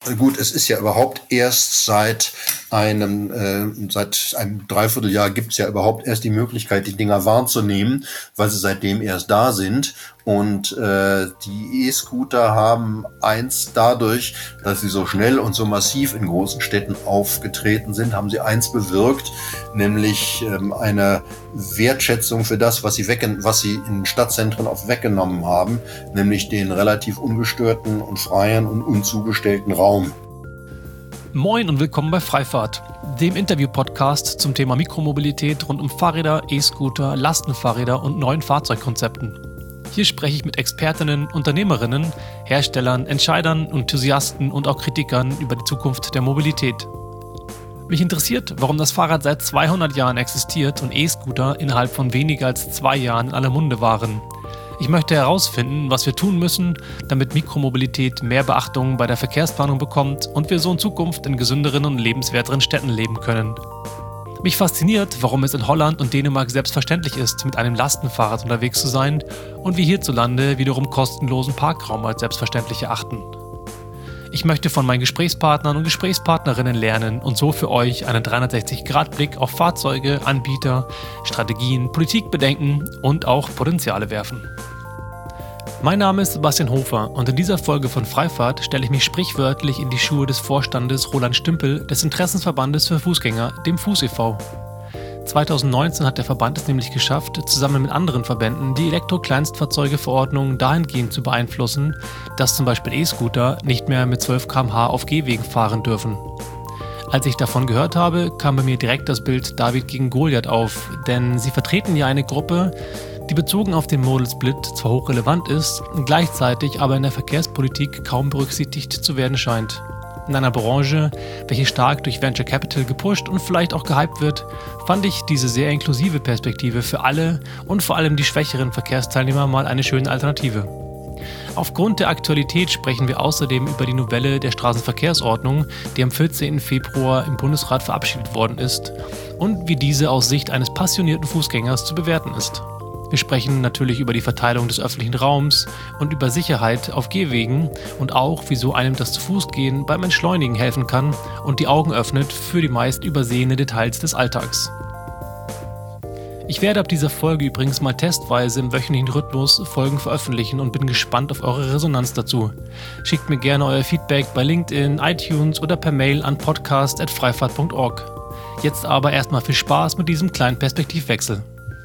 gut, es ist ja überhaupt erst seit einem Dreivierteljahr gibt es ja überhaupt erst die Möglichkeit, die Dinger wahrzunehmen, weil sie seitdem erst da sind. Und die E-Scooter haben eins dadurch, dass sie so schnell und so massiv in großen Städten aufgetreten sind, haben sie eins bewirkt, nämlich eine Wertschätzung für das, was sie in Stadtzentren auch weggenommen haben, nämlich den relativ ungestörten und freien und unzugestellten Raum. Moin und willkommen bei Freifahrt, dem Interview-Podcast zum Thema Mikromobilität rund um Fahrräder, E-Scooter, Lastenfahrräder und neuen Fahrzeugkonzepten. Hier spreche ich mit Expertinnen, Unternehmerinnen, Herstellern, Entscheidern, Enthusiasten und auch Kritikern über die Zukunft der Mobilität. Mich interessiert, warum das Fahrrad seit 200 Jahren existiert und E-Scooter innerhalb von weniger als 2 Jahren in aller Munde waren. Ich möchte herausfinden, was wir tun müssen, damit Mikromobilität mehr Beachtung bei der Verkehrsplanung bekommt und wir so in Zukunft in gesünderen und lebenswerteren Städten leben können. Mich fasziniert, warum es in Holland und Dänemark selbstverständlich ist, mit einem Lastenfahrrad unterwegs zu sein und wir hierzulande wiederum kostenlosen Parkraum als selbstverständlich erachten. Ich möchte von meinen Gesprächspartnern und Gesprächspartnerinnen lernen und so für euch einen 360-Grad-Blick auf Fahrzeuge, Anbieter, Strategien, Politikbedenken und auch Potenziale werfen. Mein Name ist Sebastian Hofer und in dieser Folge von Freifahrt stelle ich mich sprichwörtlich in die Schuhe des Vorstandes Roland Stümpel des Interessensverbandes für Fußgänger, dem Fuß e.V. 2019 hat der Verband es nämlich geschafft, zusammen mit anderen Verbänden die Elektro-Kleinstfahrzeuge-Verordnung dahingehend zu beeinflussen, dass zum Beispiel E-Scooter nicht mehr mit 12 km/h auf Gehwegen fahren dürfen. Als ich davon gehört habe, kam bei mir direkt das Bild David gegen Goliath auf, denn sie vertreten ja eine Gruppe, die bezogen auf den Modal Split zwar hochrelevant ist, gleichzeitig aber in der Verkehrspolitik kaum berücksichtigt zu werden scheint. In einer Branche, welche stark durch Venture Capital gepusht und vielleicht auch gehypt wird, fand ich diese sehr inklusive Perspektive für alle und vor allem die schwächeren Verkehrsteilnehmer mal eine schöne Alternative. Aufgrund der Aktualität sprechen wir außerdem über die Novelle der Straßenverkehrsordnung, die am 14. Februar im Bundesrat verabschiedet worden ist und wie diese aus Sicht eines passionierten Fußgängers zu bewerten ist. Wir sprechen natürlich über die Verteilung des öffentlichen Raums und über Sicherheit auf Gehwegen und auch, wieso einem das Zu-Fuß-Gehen beim Entschleunigen helfen kann und die Augen öffnet für die meist übersehenen Details des Alltags. Ich werde ab dieser Folge übrigens mal testweise im wöchentlichen Rhythmus Folgen veröffentlichen und bin gespannt auf eure Resonanz dazu. Schickt mir gerne euer Feedback bei LinkedIn, iTunes oder per Mail an podcast@freifahrt.org. Jetzt aber erstmal viel Spaß mit diesem kleinen Perspektivwechsel.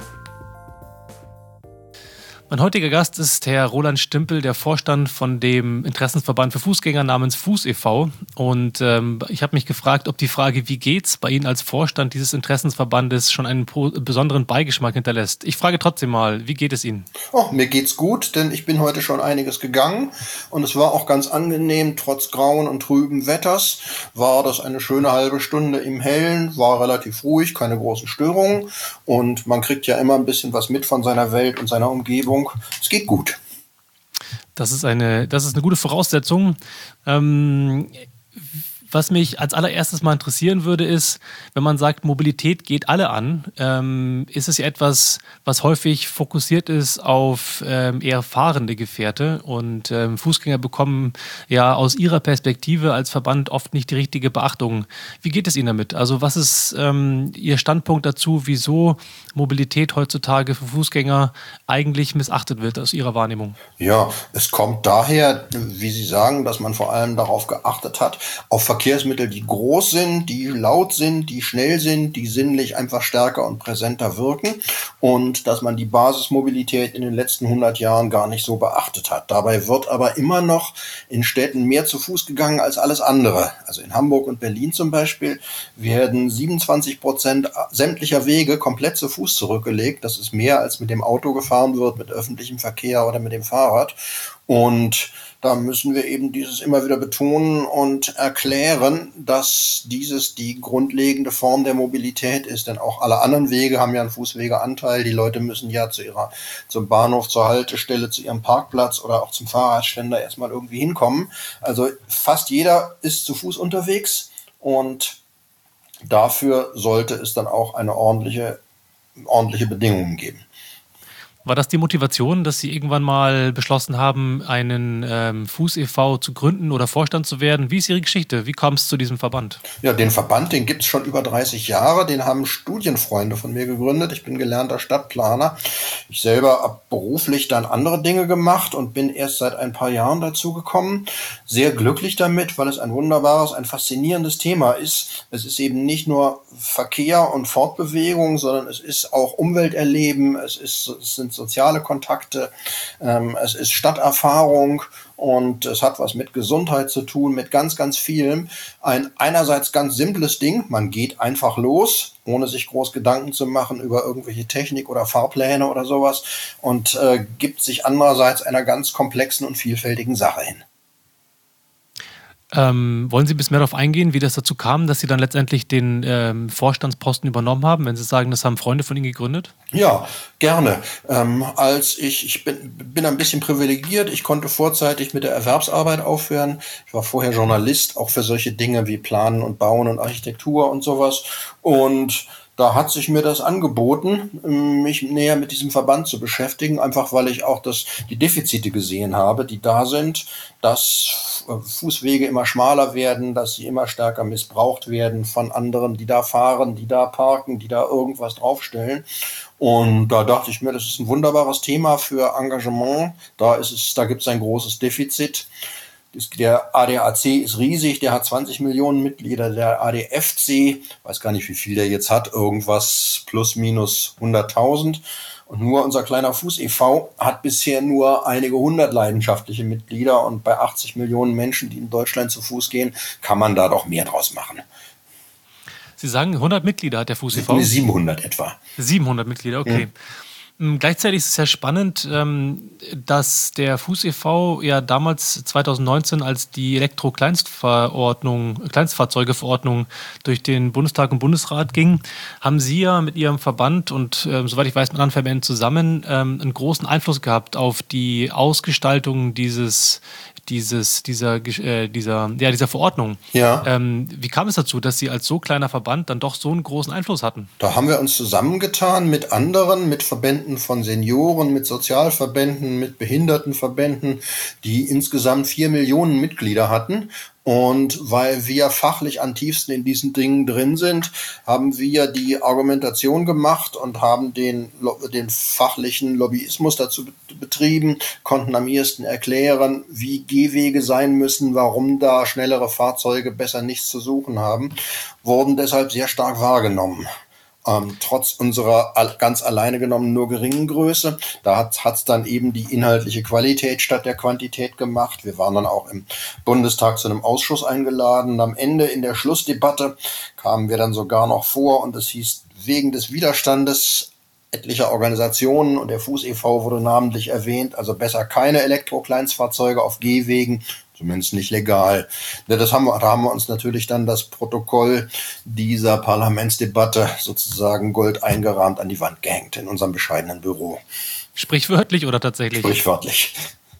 Mein heutiger Gast ist Herr Roland Stümpel, der Vorstand von dem Interessensverband für Fußgänger namens Fuß e.V. Und ich habe mich gefragt, ob die Frage, wie geht's bei Ihnen als Vorstand dieses Interessensverbandes, schon einen besonderen Beigeschmack hinterlässt. Ich frage trotzdem mal, wie geht es Ihnen? Oh, mir geht's gut, denn ich bin heute schon einiges gegangen und es war auch ganz angenehm, trotz grauen und trüben Wetters war das eine schöne halbe Stunde im Hellen, war relativ ruhig, keine großen Störungen und man kriegt ja immer ein bisschen was mit von seiner Welt und seiner Umgebung. Es geht gut. Das ist eine gute Voraussetzung. Was mich als allererstes mal interessieren würde, ist, wenn man sagt, Mobilität geht alle an, ist es ja etwas, was häufig fokussiert ist auf eher fahrende Gefährte und Fußgänger bekommen ja aus ihrer Perspektive als Verband oft nicht die richtige Beachtung. Wie geht es Ihnen damit? Also was ist Ihr Standpunkt dazu, wieso Mobilität heutzutage für Fußgänger eigentlich missachtet wird aus Ihrer Wahrnehmung? Ja, es kommt daher, wie Sie sagen, dass man vor allem darauf geachtet hat, auf Verkehrsmittel, die groß sind, die laut sind, die schnell sind, die sinnlich einfach stärker und präsenter wirken und dass man die Basismobilität in den letzten 100 Jahren gar nicht so beachtet hat. Dabei wird aber immer noch in Städten mehr zu Fuß gegangen als alles andere. Also in Hamburg und Berlin zum Beispiel werden 27% sämtlicher Wege komplett zu Fuß zurückgelegt. Das ist mehr, als mit dem Auto gefahren wird, mit öffentlichem Verkehr oder mit dem Fahrrad. Und da müssen wir eben dieses immer wieder betonen und erklären, dass dieses die grundlegende Form der Mobilität ist. Denn auch alle anderen Wege haben ja einen Fußwegeanteil. Die Leute müssen ja zum Bahnhof, zur Haltestelle, zu ihrem Parkplatz oder auch zum Fahrradständer erstmal irgendwie hinkommen. Also fast jeder ist zu Fuß unterwegs und dafür sollte es dann auch eine ordentliche Bedingungen geben. War das die Motivation, dass Sie irgendwann mal beschlossen haben, einen Fuß e.V. zu gründen oder Vorstand zu werden? Wie ist Ihre Geschichte? Wie kam es zu diesem Verband? Ja, den Verband, den gibt's schon über 30 Jahre. Den haben Studienfreunde von mir gegründet. Ich bin gelernter Stadtplaner. Ich selber habe beruflich dann andere Dinge gemacht und bin erst seit ein paar Jahren dazu gekommen. Sehr glücklich damit, weil es ein wunderbares, ein faszinierendes Thema ist. Es ist eben nicht nur Verkehr und Fortbewegung, sondern es ist auch Umwelterleben, es sind soziale Kontakte, es ist Stadterfahrung und es hat was mit Gesundheit zu tun, mit ganz, ganz vielem. Ein einerseits ganz simples Ding, man geht einfach los, ohne sich groß Gedanken zu machen über irgendwelche Technik oder Fahrpläne oder sowas und gibt sich andererseits einer ganz komplexen und vielfältigen Sache hin. Wollen Sie ein bisschen mehr darauf eingehen, wie das dazu kam, dass Sie dann letztendlich den Vorstandsposten übernommen haben, wenn Sie sagen, das haben Freunde von Ihnen gegründet? Ja, gerne. Ich bin ein bisschen privilegiert. Ich konnte vorzeitig mit der Erwerbsarbeit aufhören. Ich war vorher Journalist, auch für solche Dinge wie Planen und Bauen und Architektur und sowas. Und da hat sich mir das angeboten, mich näher mit diesem Verband zu beschäftigen, einfach weil ich auch die Defizite gesehen habe, die da sind, dass Fußwege immer schmaler werden, dass sie immer stärker missbraucht werden von anderen, die da fahren, die da parken, die da irgendwas draufstellen. Und da dachte ich mir, das ist ein wunderbares Thema für Engagement. Da gibt es ein großes Defizit. Der ADAC ist riesig, der hat 20 Millionen Mitglieder. Der ADFC, weiß gar nicht, wie viel der jetzt hat, irgendwas plus minus 100.000. Und nur unser kleiner Fuß e.V. hat bisher nur einige 100 leidenschaftliche Mitglieder. Und bei 80 Millionen Menschen, die in Deutschland zu Fuß gehen, kann man da doch mehr draus machen. Sie sagen, 100 Mitglieder hat der Fuß e.V.? 700 etwa. 700 Mitglieder, okay. Ja. Gleichzeitig ist es sehr spannend, dass der Fuß e.V. ja damals 2019, als die Kleinstfahrzeugeverordnung durch den Bundestag und Bundesrat ging, haben Sie ja mit Ihrem Verband und soweit ich weiß mit anderen Verbänden zusammen einen großen Einfluss gehabt auf die Ausgestaltung dieser Verordnung. Ja. Wie kam es dazu, dass Sie als so kleiner Verband dann doch so einen großen Einfluss hatten? Da haben wir uns zusammengetan mit anderen, mit Verbänden von Senioren, mit Sozialverbänden, mit Behindertenverbänden, die insgesamt 4 Millionen Mitglieder hatten. Und weil wir fachlich am tiefsten in diesen Dingen drin sind, haben wir die Argumentation gemacht und haben den fachlichen Lobbyismus dazu betrieben, konnten am ehesten erklären, wie Gehwege sein müssen, warum da schnellere Fahrzeuge besser nichts zu suchen haben, wurden deshalb sehr stark wahrgenommen. Trotz unserer ganz alleine genommen nur geringen Größe. Da hat's dann eben die inhaltliche Qualität statt der Quantität gemacht. Wir waren dann auch im Bundestag zu einem Ausschuss eingeladen. Am Ende in der Schlussdebatte kamen wir dann sogar noch vor und es hieß, wegen des Widerstandes etlicher Organisationen und der Fuß e.V. wurde namentlich erwähnt, also besser keine Elektro-Kleinstfahrzeuge auf Gehwegen, zumindest nicht legal. Da haben wir uns natürlich dann das Protokoll dieser Parlamentsdebatte sozusagen gold eingerahmt an die Wand gehängt in unserem bescheidenen Büro. Sprichwörtlich oder tatsächlich? Sprichwörtlich.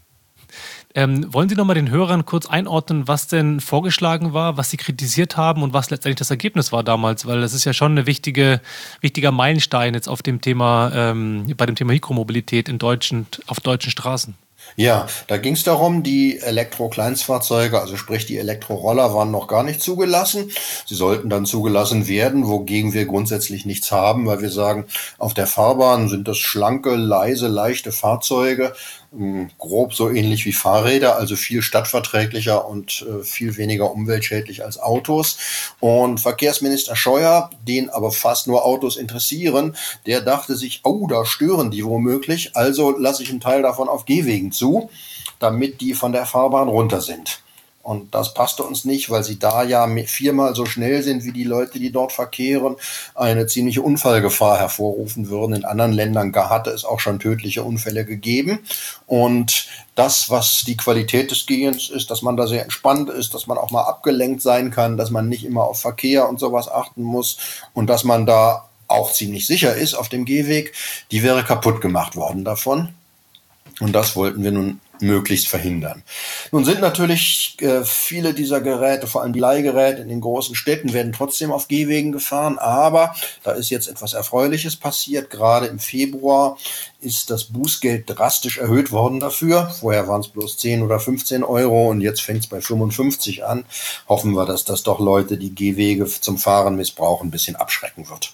Wollen Sie noch mal den Hörern kurz einordnen, was denn vorgeschlagen war, was Sie kritisiert haben und was letztendlich das Ergebnis war damals? Weil das ist ja schon ein wichtiger Meilenstein jetzt auf dem Thema, bei dem Thema Mikromobilität auf deutschen Straßen. Ja, da ging es darum, die Elektro-Kleinstfahrzeuge, also sprich die Elektroroller, waren noch gar nicht zugelassen. Sie sollten dann zugelassen werden, wogegen wir grundsätzlich nichts haben, weil wir sagen, auf der Fahrbahn sind das schlanke, leise, leichte Fahrzeuge, grob so ähnlich wie Fahrräder, also viel stadtverträglicher und viel weniger umweltschädlich als Autos. Und Verkehrsminister Scheuer, den aber fast nur Autos interessieren, der dachte sich, oh, da stören die womöglich, also lasse ich einen Teil davon auf Gehwegen zu, damit die von der Fahrbahn runter sind. Und das passte uns nicht, weil sie da ja 4-mal so schnell sind wie die Leute, die dort verkehren, eine ziemliche Unfallgefahr hervorrufen würden. In anderen Ländern hatte es auch schon tödliche Unfälle gegeben. Und das, was die Qualität des Gehens ist, dass man da sehr entspannt ist, dass man auch mal abgelenkt sein kann, dass man nicht immer auf Verkehr und sowas achten muss und dass man da auch ziemlich sicher ist auf dem Gehweg, die wäre kaputt gemacht worden davon. Und das wollten wir nun möglichst verhindern. Nun sind natürlich viele dieser Geräte, vor allem die Leihgeräte in den großen Städten, werden trotzdem auf Gehwegen gefahren, aber da ist jetzt etwas Erfreuliches passiert. Gerade im Februar ist das Bußgeld drastisch erhöht worden dafür. Vorher waren es bloß 10 oder 15 Euro und jetzt fängt es bei 55 an. Hoffen wir, dass das doch Leute, die Gehwege zum Fahren missbrauchen, ein bisschen abschrecken wird.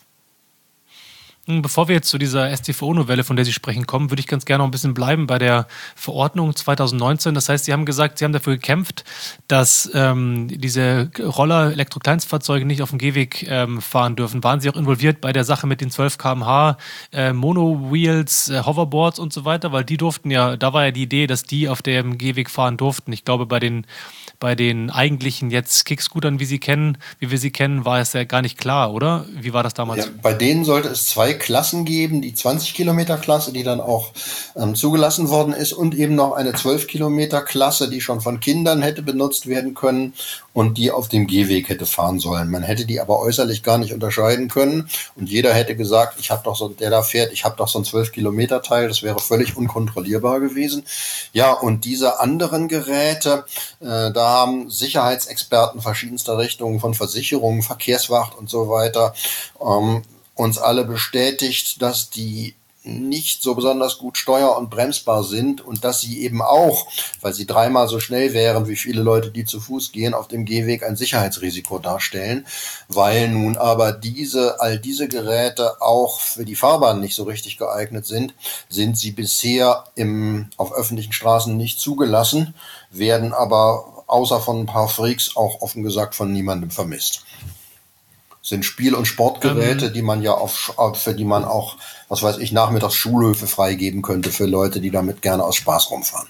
Bevor wir jetzt zu dieser StVO-Novelle, von der Sie sprechen, kommen, würde ich ganz gerne noch ein bisschen bleiben bei der Verordnung 2019. Das heißt, Sie haben gesagt, Sie haben dafür gekämpft, dass diese Roller, Elektrokleinstfahrzeuge nicht auf dem Gehweg fahren dürfen. Waren Sie auch involviert bei der Sache mit den 12 km/h Mono-Wheels, Hoverboards und so weiter? Weil die durften ja, da war ja die Idee, dass die auf dem Gehweg fahren durften. Ich glaube, bei den eigentlichen jetzt Kickscootern, wie wir sie kennen, war es ja gar nicht klar, oder? Wie war das damals? Ja, bei denen sollte es 2 Klassen geben, die 20-Kilometer-Klasse, die dann auch zugelassen worden ist, und eben noch eine 12-Kilometer-Klasse, die schon von Kindern hätte benutzt werden können und die auf dem Gehweg hätte fahren sollen. Man hätte die aber äußerlich gar nicht unterscheiden können und jeder hätte gesagt, der da fährt, ich habe doch so ein 12-Kilometer-Teil, das wäre völlig unkontrollierbar gewesen. Ja, und diese anderen Geräte, da haben Sicherheitsexperten verschiedenster Richtungen von Versicherungen, Verkehrswacht und so weiter uns alle bestätigt, dass die nicht so besonders gut steuer- und bremsbar sind und dass sie eben auch, weil sie 3-mal so schnell wären wie viele Leute, die zu Fuß gehen, auf dem Gehweg ein Sicherheitsrisiko darstellen, weil nun aber all diese Geräte auch für die Fahrbahn nicht so richtig geeignet sind sie bisher auf öffentlichen Straßen nicht zugelassen, werden aber außer von ein paar Freaks auch offen gesagt von niemandem vermisst. Sind Spiel- und Sportgeräte, die man ja für die man auch, was weiß ich, nachmittags Schulhöfe freigeben könnte für Leute, die damit gerne aus Spaß rumfahren.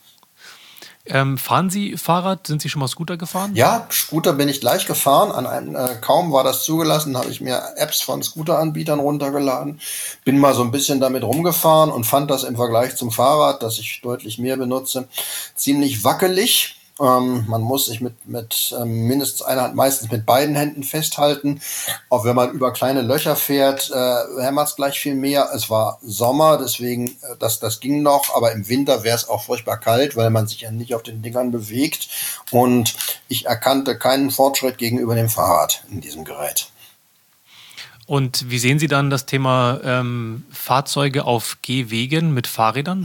Fahren Sie Fahrrad? Sind Sie schon mal Scooter gefahren? Ja, Scooter bin ich gleich gefahren. Kaum war das zugelassen, habe ich mir Apps von Scooteranbietern runtergeladen. Bin mal so ein bisschen damit rumgefahren und fand das im Vergleich zum Fahrrad, das ich deutlich mehr benutze, ziemlich wackelig. Man muss sich mit mindestens einer Hand, meistens mit beiden Händen festhalten. Auch wenn man über kleine Löcher fährt, hämmert es gleich viel mehr. Es war Sommer, deswegen, das ging noch, aber im Winter wäre es auch furchtbar kalt, weil man sich ja nicht auf den Dingern bewegt. Und ich erkannte keinen Fortschritt gegenüber dem Fahrrad in diesem Gerät. Und wie sehen Sie dann das Thema Fahrzeuge auf Gehwegen mit Fahrrädern?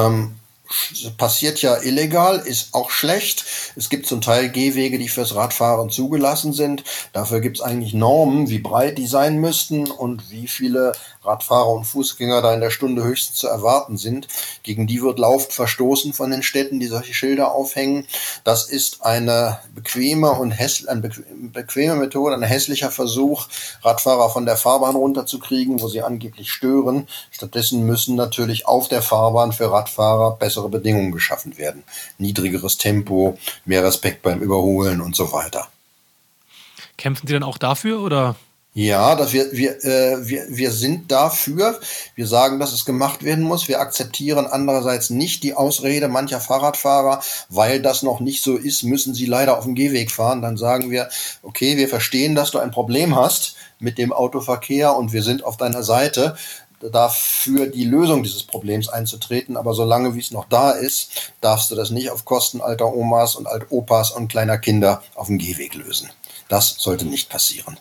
Passiert ja illegal, ist auch schlecht. Es gibt zum Teil Gehwege, die fürs Radfahren zugelassen sind. Dafür gibt es eigentlich Normen, wie breit die sein müssten und wie viele Radfahrer und Fußgänger da in der Stunde höchstens zu erwarten sind. Gegen die wird laufend verstoßen von den Städten, die solche Schilder aufhängen. Das ist eine bequeme Methode, ein hässlicher Versuch, Radfahrer von der Fahrbahn runterzukriegen, wo sie angeblich stören. Stattdessen müssen natürlich auf der Fahrbahn für Radfahrer bessere Bedingungen geschaffen werden. Niedrigeres Tempo, mehr Respekt beim Überholen und so weiter. Kämpfen Sie dann auch dafür, oder? Ja, wir sind dafür. Wir sagen, dass es gemacht werden muss. Wir akzeptieren andererseits nicht die Ausrede mancher Fahrradfahrer, weil das noch nicht so ist, müssen sie leider auf dem Gehweg fahren. Dann sagen wir, okay, wir verstehen, dass du ein Problem hast mit dem Autoverkehr und wir sind auf deiner Seite, dafür die Lösung dieses Problems einzutreten. Aber solange wie es noch da ist, darfst du das nicht auf Kosten alter Omas und Altopas und kleiner Kinder auf dem Gehweg lösen. Das sollte nicht passieren.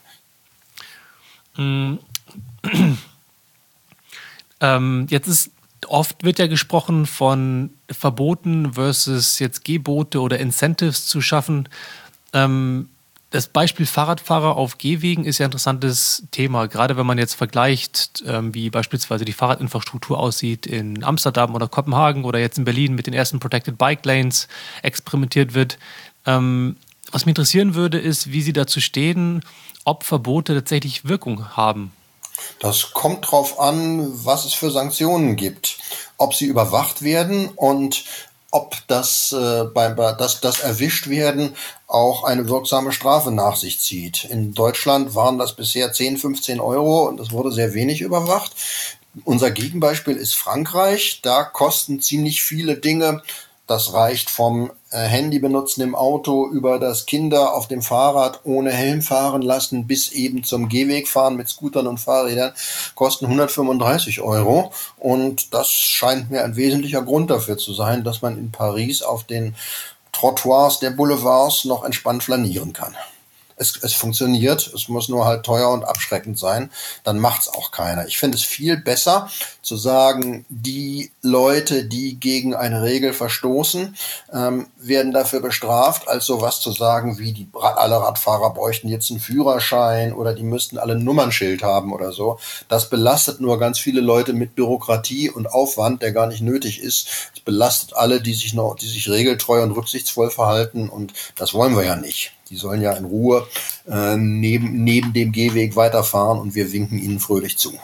Oft wird ja gesprochen von Verboten versus jetzt Gebote oder Incentives zu schaffen. Das Beispiel Fahrradfahrer auf Gehwegen ist ja ein interessantes Thema, gerade wenn man jetzt vergleicht, wie beispielsweise die Fahrradinfrastruktur aussieht in Amsterdam oder Kopenhagen oder jetzt in Berlin mit den ersten Protected Bike Lanes experimentiert wird. Was mich interessieren würde, ist, wie Sie dazu stehen, ob Verbote tatsächlich Wirkung haben. Das kommt drauf an, was es für Sanktionen gibt, ob sie überwacht werden und ob das erwischt werden auch eine wirksame Strafe nach sich zieht. In Deutschland waren das bisher 10, 15 Euro und es wurde sehr wenig überwacht. Unser Gegenbeispiel ist Frankreich. Da kosten ziemlich viele Dinge Das reicht vom Handy benutzen im Auto über das Kinder auf dem Fahrrad ohne Helm fahren lassen bis eben zum Gehweg fahren mit Scootern und Fahrrädern, kosten 135 Euro. Und das scheint mir ein wesentlicher Grund dafür zu sein, dass man in Paris auf den Trottoirs der Boulevards noch entspannt flanieren kann. Es funktioniert, es muss nur halt teuer und abschreckend sein, dann macht's auch keiner. Ich finde es viel besser zu sagen, die Leute, die gegen eine Regel verstoßen, werden dafür bestraft, als sowas zu sagen wie alle Radfahrer bräuchten jetzt einen Führerschein oder die müssten alle ein Nummernschild haben oder so. Das belastet nur ganz viele Leute mit Bürokratie und Aufwand, der gar nicht nötig ist. Es belastet alle, die sich regeltreu und rücksichtsvoll verhalten, und das wollen wir ja nicht. Die sollen ja in Ruhe neben dem Gehweg weiterfahren und wir winken ihnen fröhlich zu.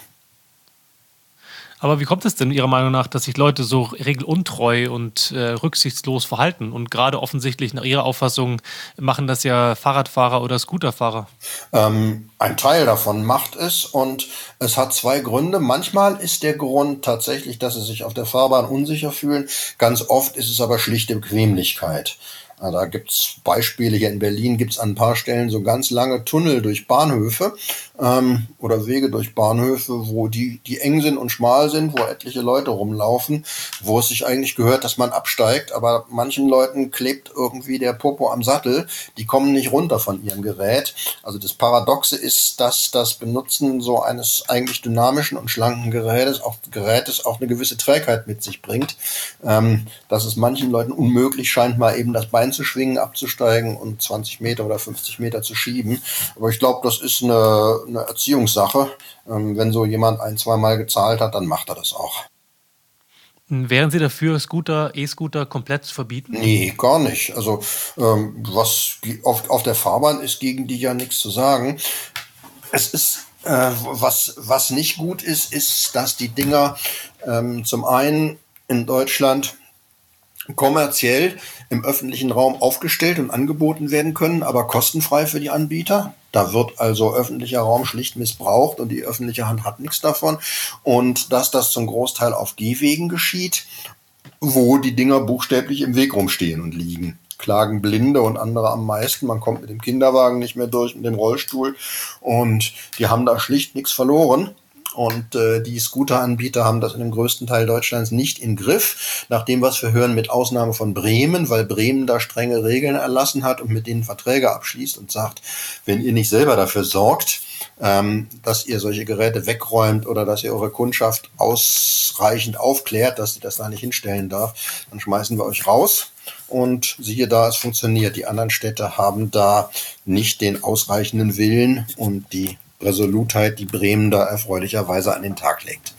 Aber wie kommt es denn Ihrer Meinung nach, dass sich Leute so regeluntreu und rücksichtslos verhalten? Und gerade offensichtlich nach Ihrer Auffassung machen das ja Fahrradfahrer oder Scooterfahrer. Ein Teil davon macht es, und es hat zwei Gründe. Manchmal ist der Grund tatsächlich, dass sie sich auf der Fahrbahn unsicher fühlen. Ganz oft ist es aber schlichte Bequemlichkeit. Da gibt's Beispiele. Hier in Berlin gibt's an ein paar Stellen so ganz lange Tunnel durch Bahnhöfe oder Wege durch Bahnhöfe, wo die eng sind und schmal sind, wo etliche Leute rumlaufen, wo es sich eigentlich gehört, dass man absteigt. Aber manchen Leuten klebt irgendwie der Popo am Sattel. Die kommen nicht runter von ihrem Gerät. Also das Paradoxe ist, dass das Benutzen so eines eigentlich dynamischen und schlanken Gerätes auch eine gewisse Trägheit mit sich bringt. Dass es manchen Leuten unmöglich scheint, mal eben das Bein zu schwingen, abzusteigen und 20 Meter oder 50 Meter zu schieben. Aber ich glaube, das ist eine Erziehungssache. Wenn so jemand ein-, zweimal gezahlt hat, dann macht er das auch. Wären Sie dafür, E-Scooter komplett zu verbieten? Nee, gar nicht. Also was auf der Fahrbahn ist, gegen die ja nichts zu sagen. Es ist was nicht gut ist, dass die Dinger zum einen in Deutschland kommerziell im öffentlichen Raum aufgestellt und angeboten werden können, aber kostenfrei für die Anbieter. Da wird also öffentlicher Raum schlicht missbraucht und die öffentliche Hand hat nichts davon. Und dass das zum Großteil auf Gehwegen geschieht, wo die Dinger buchstäblich im Weg rumstehen und liegen. Klagen Blinde und andere am meisten. Man kommt mit dem Kinderwagen nicht mehr durch, mit dem Rollstuhl, und die haben da schlicht nichts verloren. Und die Scooteranbieter haben das in dem größten Teil Deutschlands nicht im Griff. Nach dem, was wir hören, mit Ausnahme von Bremen, weil Bremen da strenge Regeln erlassen hat und mit denen Verträge abschließt und sagt, wenn ihr nicht selber dafür sorgt, dass ihr solche Geräte wegräumt oder dass ihr eure Kundschaft ausreichend aufklärt, dass sie das da nicht hinstellen darf, dann schmeißen wir euch raus. Und siehe da, es funktioniert. Die anderen Städte haben da nicht den ausreichenden Willen und die Resolutheit, die Bremen da erfreulicherweise an den Tag legt.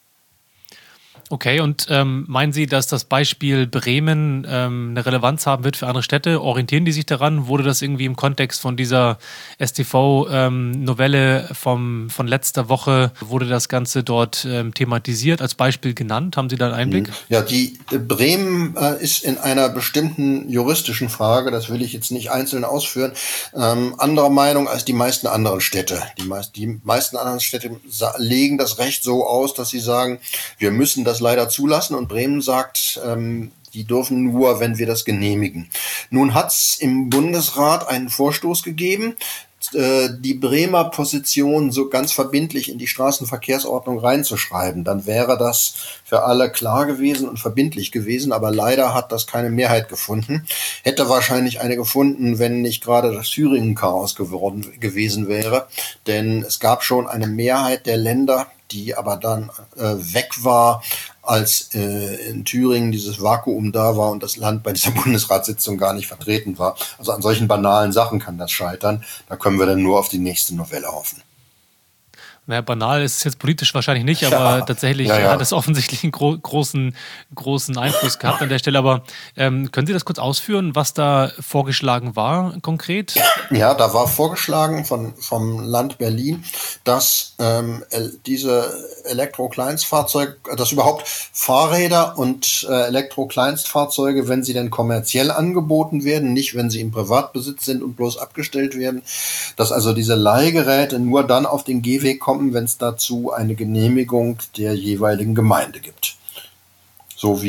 Okay, und meinen Sie, dass das Beispiel Bremen eine Relevanz haben wird für andere Städte? Orientieren die sich daran? Wurde das irgendwie im Kontext von dieser StV-Novelle von letzter Woche, wurde das Ganze dort thematisiert, als Beispiel genannt? Haben Sie da einen Einblick? Ja, Bremen ist in einer bestimmten juristischen Frage, das will ich jetzt nicht einzeln ausführen, anderer Meinung als die meisten anderen Städte. Die meisten anderen Städte legen das Recht so aus, dass sie sagen, wir müssen das leider zulassen, und Bremen sagt, die dürfen nur, wenn wir das genehmigen. Nun hat es im Bundesrat einen Vorstoß gegeben, die Bremer Position so ganz verbindlich in die Straßenverkehrsordnung reinzuschreiben. Dann wäre das für alle klar gewesen und verbindlich gewesen, aber leider hat das keine Mehrheit gefunden. Hätte wahrscheinlich eine gefunden, wenn nicht gerade das Thüringen-Chaos gewesen wäre, denn es gab schon eine Mehrheit der Länder, die aber dann weg war, als in Thüringen dieses Vakuum da war und das Land bei dieser Bundesratssitzung gar nicht vertreten war. Also an solchen banalen Sachen kann das scheitern. Da können wir dann nur auf die nächste Novelle hoffen. Naja, banal ist es jetzt politisch wahrscheinlich nicht, aber tatsächlich hat es offensichtlich einen großen Einfluss gehabt an der Stelle. Aber können Sie das kurz ausführen, was da vorgeschlagen war konkret? Ja, da war vorgeschlagen vom Land Berlin, dass diese Elektrokleinstfahrzeuge, dass überhaupt Fahrräder und Elektrokleinstfahrzeuge, wenn sie denn kommerziell angeboten werden, nicht wenn sie im Privatbesitz sind und bloß abgestellt werden, dass also diese Leihgeräte nur dann auf den Gehweg kommen, wenn es dazu eine Genehmigung der jeweiligen Gemeinde gibt. So wie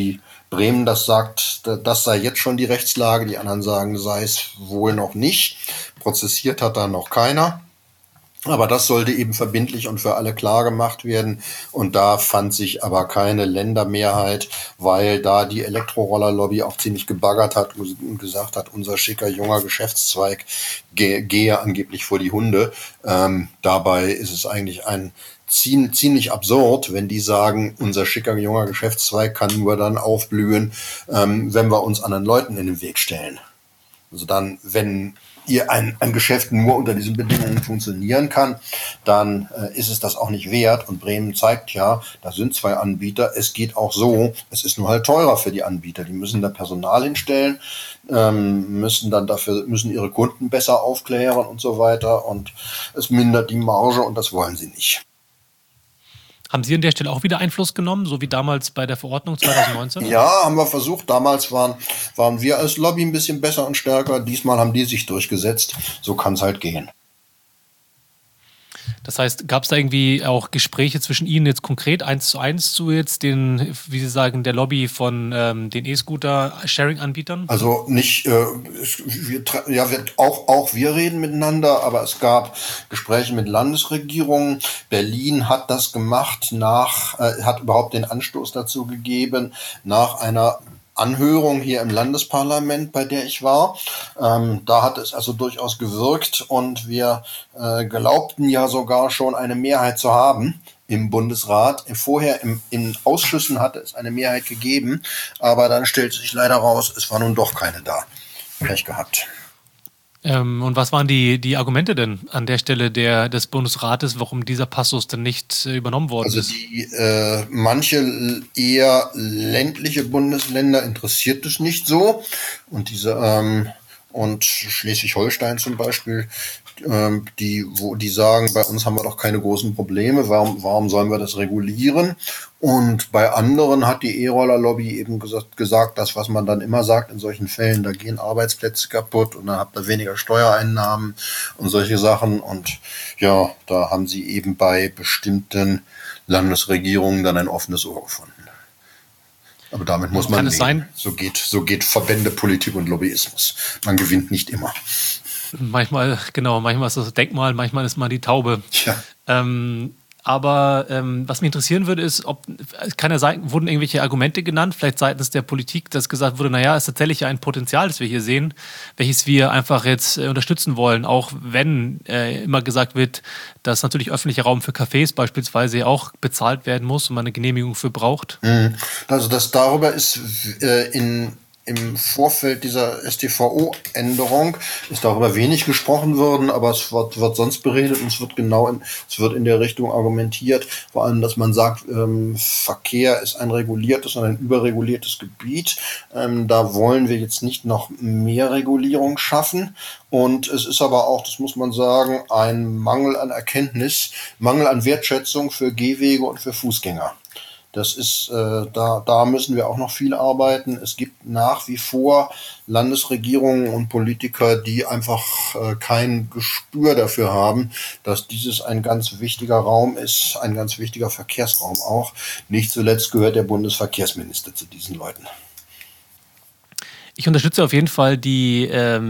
Bremen, das sagt, das sei jetzt schon die Rechtslage, die anderen sagen, sei es wohl noch nicht. Prozessiert hat da noch keiner. Aber das sollte eben verbindlich und für alle klar gemacht werden. Und da fand sich aber keine Ländermehrheit, weil da die Elektroroller-Lobby auch ziemlich gebaggert hat und gesagt hat, unser schicker junger Geschäftszweig gehe angeblich vor die Hunde. Dabei ist es eigentlich ein ziemlich absurd, wenn die sagen, unser schicker junger Geschäftszweig kann nur dann aufblühen, wenn wir uns anderen Leuten in den Weg stellen. Also dann, wenn ein Geschäft nur unter diesen Bedingungen funktionieren kann, dann ist es das auch nicht wert. Und Bremen zeigt ja, da sind zwei Anbieter, es geht auch so, es ist nur halt teurer für die Anbieter. Die müssen da Personal hinstellen, müssen ihre Kunden besser aufklären und so weiter. Und es mindert die Marge und das wollen sie nicht. Haben Sie an der Stelle auch wieder Einfluss genommen, so wie damals bei der Verordnung 2019? Ja, haben wir versucht. Damals waren wir als Lobby ein bisschen besser und stärker. Diesmal haben die sich durchgesetzt. So kann es halt gehen. Das heißt, gab es da irgendwie auch Gespräche zwischen Ihnen jetzt konkret 1:1 zu jetzt den, wie Sie sagen, der Lobby von den E-Scooter-Sharing-Anbietern? Also nicht, auch wir reden miteinander, aber es gab Gespräche mit Landesregierungen. Berlin hat das gemacht hat überhaupt den Anstoß dazu gegeben, nach einer Anhörung hier im Landesparlament, bei der ich war. Da hat es also durchaus gewirkt und wir glaubten ja sogar schon eine Mehrheit zu haben im Bundesrat. Vorher in Ausschüssen hatte es eine Mehrheit gegeben, aber dann stellte sich leider raus, es war nun doch keine da. Pech gehabt. Und was waren die Argumente denn an der Stelle des Bundesrates, warum dieser Passus denn nicht übernommen worden ist? Also manche eher ländliche Bundesländer interessiert es nicht so. Und und Schleswig-Holstein zum Beispiel, die sagen, bei uns haben wir doch keine großen Probleme, warum sollen wir das regulieren? Und bei anderen hat die E-Roller-Lobby eben gesagt, das, was man dann immer sagt in solchen Fällen, da gehen Arbeitsplätze kaputt und dann habt ihr weniger Steuereinnahmen und solche Sachen. Und ja, da haben sie eben bei bestimmten Landesregierungen dann ein offenes Ohr gefunden. Aber damit muss man leben. So geht Verbände, Politik und Lobbyismus. Man gewinnt nicht immer. Manchmal ist das Denkmal, manchmal ist man die Taube. Ja. Aber was mich interessieren würde, ist, kann ja sein, wurden irgendwelche Argumente genannt, vielleicht seitens der Politik, dass gesagt wurde, naja, es ist tatsächlich ein Potenzial, das wir hier sehen, welches wir einfach jetzt unterstützen wollen, auch wenn immer gesagt wird, dass natürlich öffentlicher Raum für Cafés beispielsweise auch bezahlt werden muss und man eine Genehmigung für braucht. Also darüber ist im Vorfeld dieser StVO-Änderung ist darüber wenig gesprochen worden, aber es wird sonst beredet und es wird in der Richtung argumentiert, vor allem, dass man sagt, Verkehr ist ein reguliertes und ein überreguliertes Gebiet. Da wollen wir jetzt nicht noch mehr Regulierung schaffen. Und es ist aber auch, das muss man sagen, ein Mangel an Erkenntnis, Mangel an Wertschätzung für Gehwege und für Fußgänger. Das ist, da müssen wir auch noch viel arbeiten. Es gibt nach wie vor Landesregierungen und Politiker, die einfach kein Gespür dafür haben, dass dieses ein ganz wichtiger Raum ist, ein ganz wichtiger Verkehrsraum auch. Nicht zuletzt gehört der Bundesverkehrsminister zu diesen Leuten. Ich unterstütze auf jeden Fall die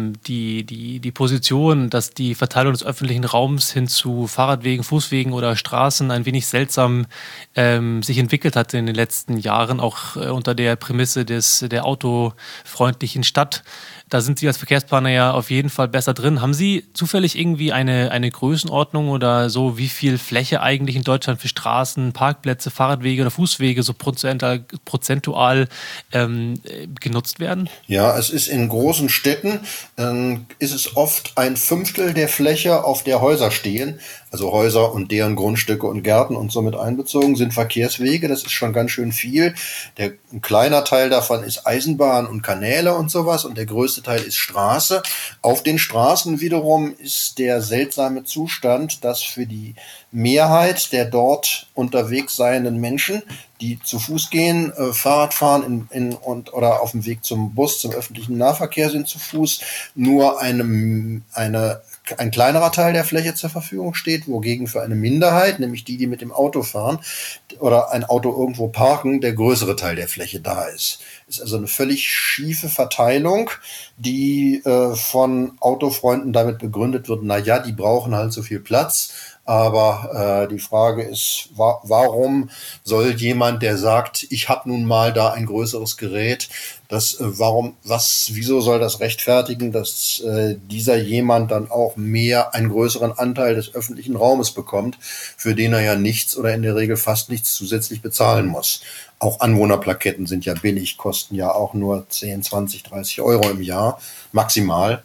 Position, dass die Verteilung des öffentlichen Raums hin zu Fahrradwegen, Fußwegen oder Straßen ein wenig seltsam sich entwickelt hat in den letzten Jahren, auch unter der Prämisse der autofreundlichen Stadt. Da sind Sie als Verkehrsplaner ja auf jeden Fall besser drin. Haben Sie zufällig irgendwie eine Größenordnung oder so, wie viel Fläche eigentlich in Deutschland für Straßen, Parkplätze, Fahrradwege oder Fußwege so prozentual genutzt werden? Ja, es ist in großen Städten, ist es oft 1/5 der Fläche, auf der Häuser stehen. Also Häuser und deren Grundstücke und Gärten und somit einbezogen sind Verkehrswege. Das ist schon ganz schön viel. Ein kleiner Teil davon ist Eisenbahn und Kanäle und sowas und der größte Teil ist Straße. Auf den Straßen wiederum ist der seltsame Zustand, dass für die Mehrheit der dort unterwegs seienden Menschen, die zu Fuß gehen, Fahrrad fahren oder auf dem Weg zum Bus, zum öffentlichen Nahverkehr sind zu Fuß, nur eine ein kleinerer Teil der Fläche zur Verfügung steht, wogegen für eine Minderheit, nämlich die mit dem Auto fahren oder ein Auto irgendwo parken, der größere Teil der Fläche da ist. Ist also eine völlig schiefe Verteilung, die von Autofreunden damit begründet wird, na ja, die brauchen halt so viel Platz. Aber die Frage ist, warum soll jemand, der sagt, ich habe nun mal da ein größeres Gerät, wieso soll das rechtfertigen, dass dieser jemand dann auch einen größeren Anteil des öffentlichen Raumes bekommt, für den er ja nichts oder in der Regel fast nichts zusätzlich bezahlen muss. Auch Anwohnerplaketten sind ja billig, kosten ja auch nur 10, 20, 30 Euro im Jahr maximal.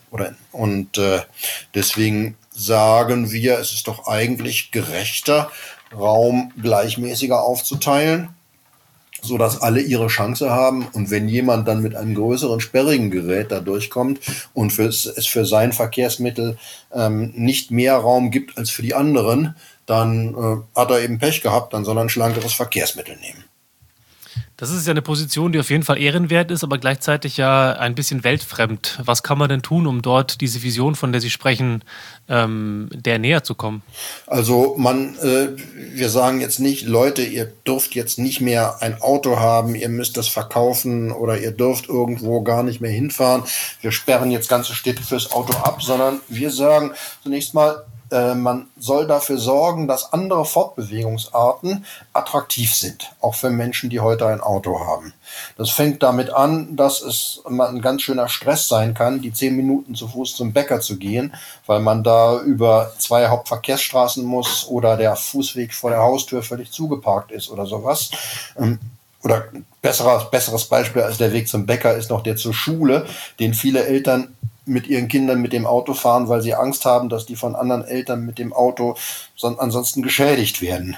Deswegen sagen wir, es ist doch eigentlich gerechter, Raum gleichmäßiger aufzuteilen, so dass alle ihre Chance haben. Und wenn jemand dann mit einem größeren, sperrigen Gerät da durchkommt und es für sein Verkehrsmittel nicht mehr Raum gibt als für die anderen, dann hat er eben Pech gehabt, dann soll er ein schlankeres Verkehrsmittel nehmen. Das ist ja eine Position, die auf jeden Fall ehrenwert ist, aber gleichzeitig ja ein bisschen weltfremd. Was kann man denn tun, um dort diese Vision, von der Sie sprechen, der näher zu kommen? Also wir sagen jetzt nicht, Leute, ihr dürft jetzt nicht mehr ein Auto haben, ihr müsst das verkaufen oder ihr dürft irgendwo gar nicht mehr hinfahren. Wir sperren jetzt ganze Städte fürs Auto ab, sondern wir sagen zunächst mal, man soll dafür sorgen, dass andere Fortbewegungsarten attraktiv sind, auch für Menschen, die heute ein Auto haben. Das fängt damit an, dass es ein ganz schöner Stress sein kann, die 10 Minuten zu Fuß zum Bäcker zu gehen, weil man da über 2 Hauptverkehrsstraßen muss oder der Fußweg vor der Haustür völlig zugeparkt ist oder sowas. Oder besseres Beispiel als der Weg zum Bäcker ist noch der zur Schule, den viele Eltern mit ihren Kindern mit dem Auto fahren, weil sie Angst haben, dass die von anderen Eltern mit dem Auto ansonsten geschädigt werden.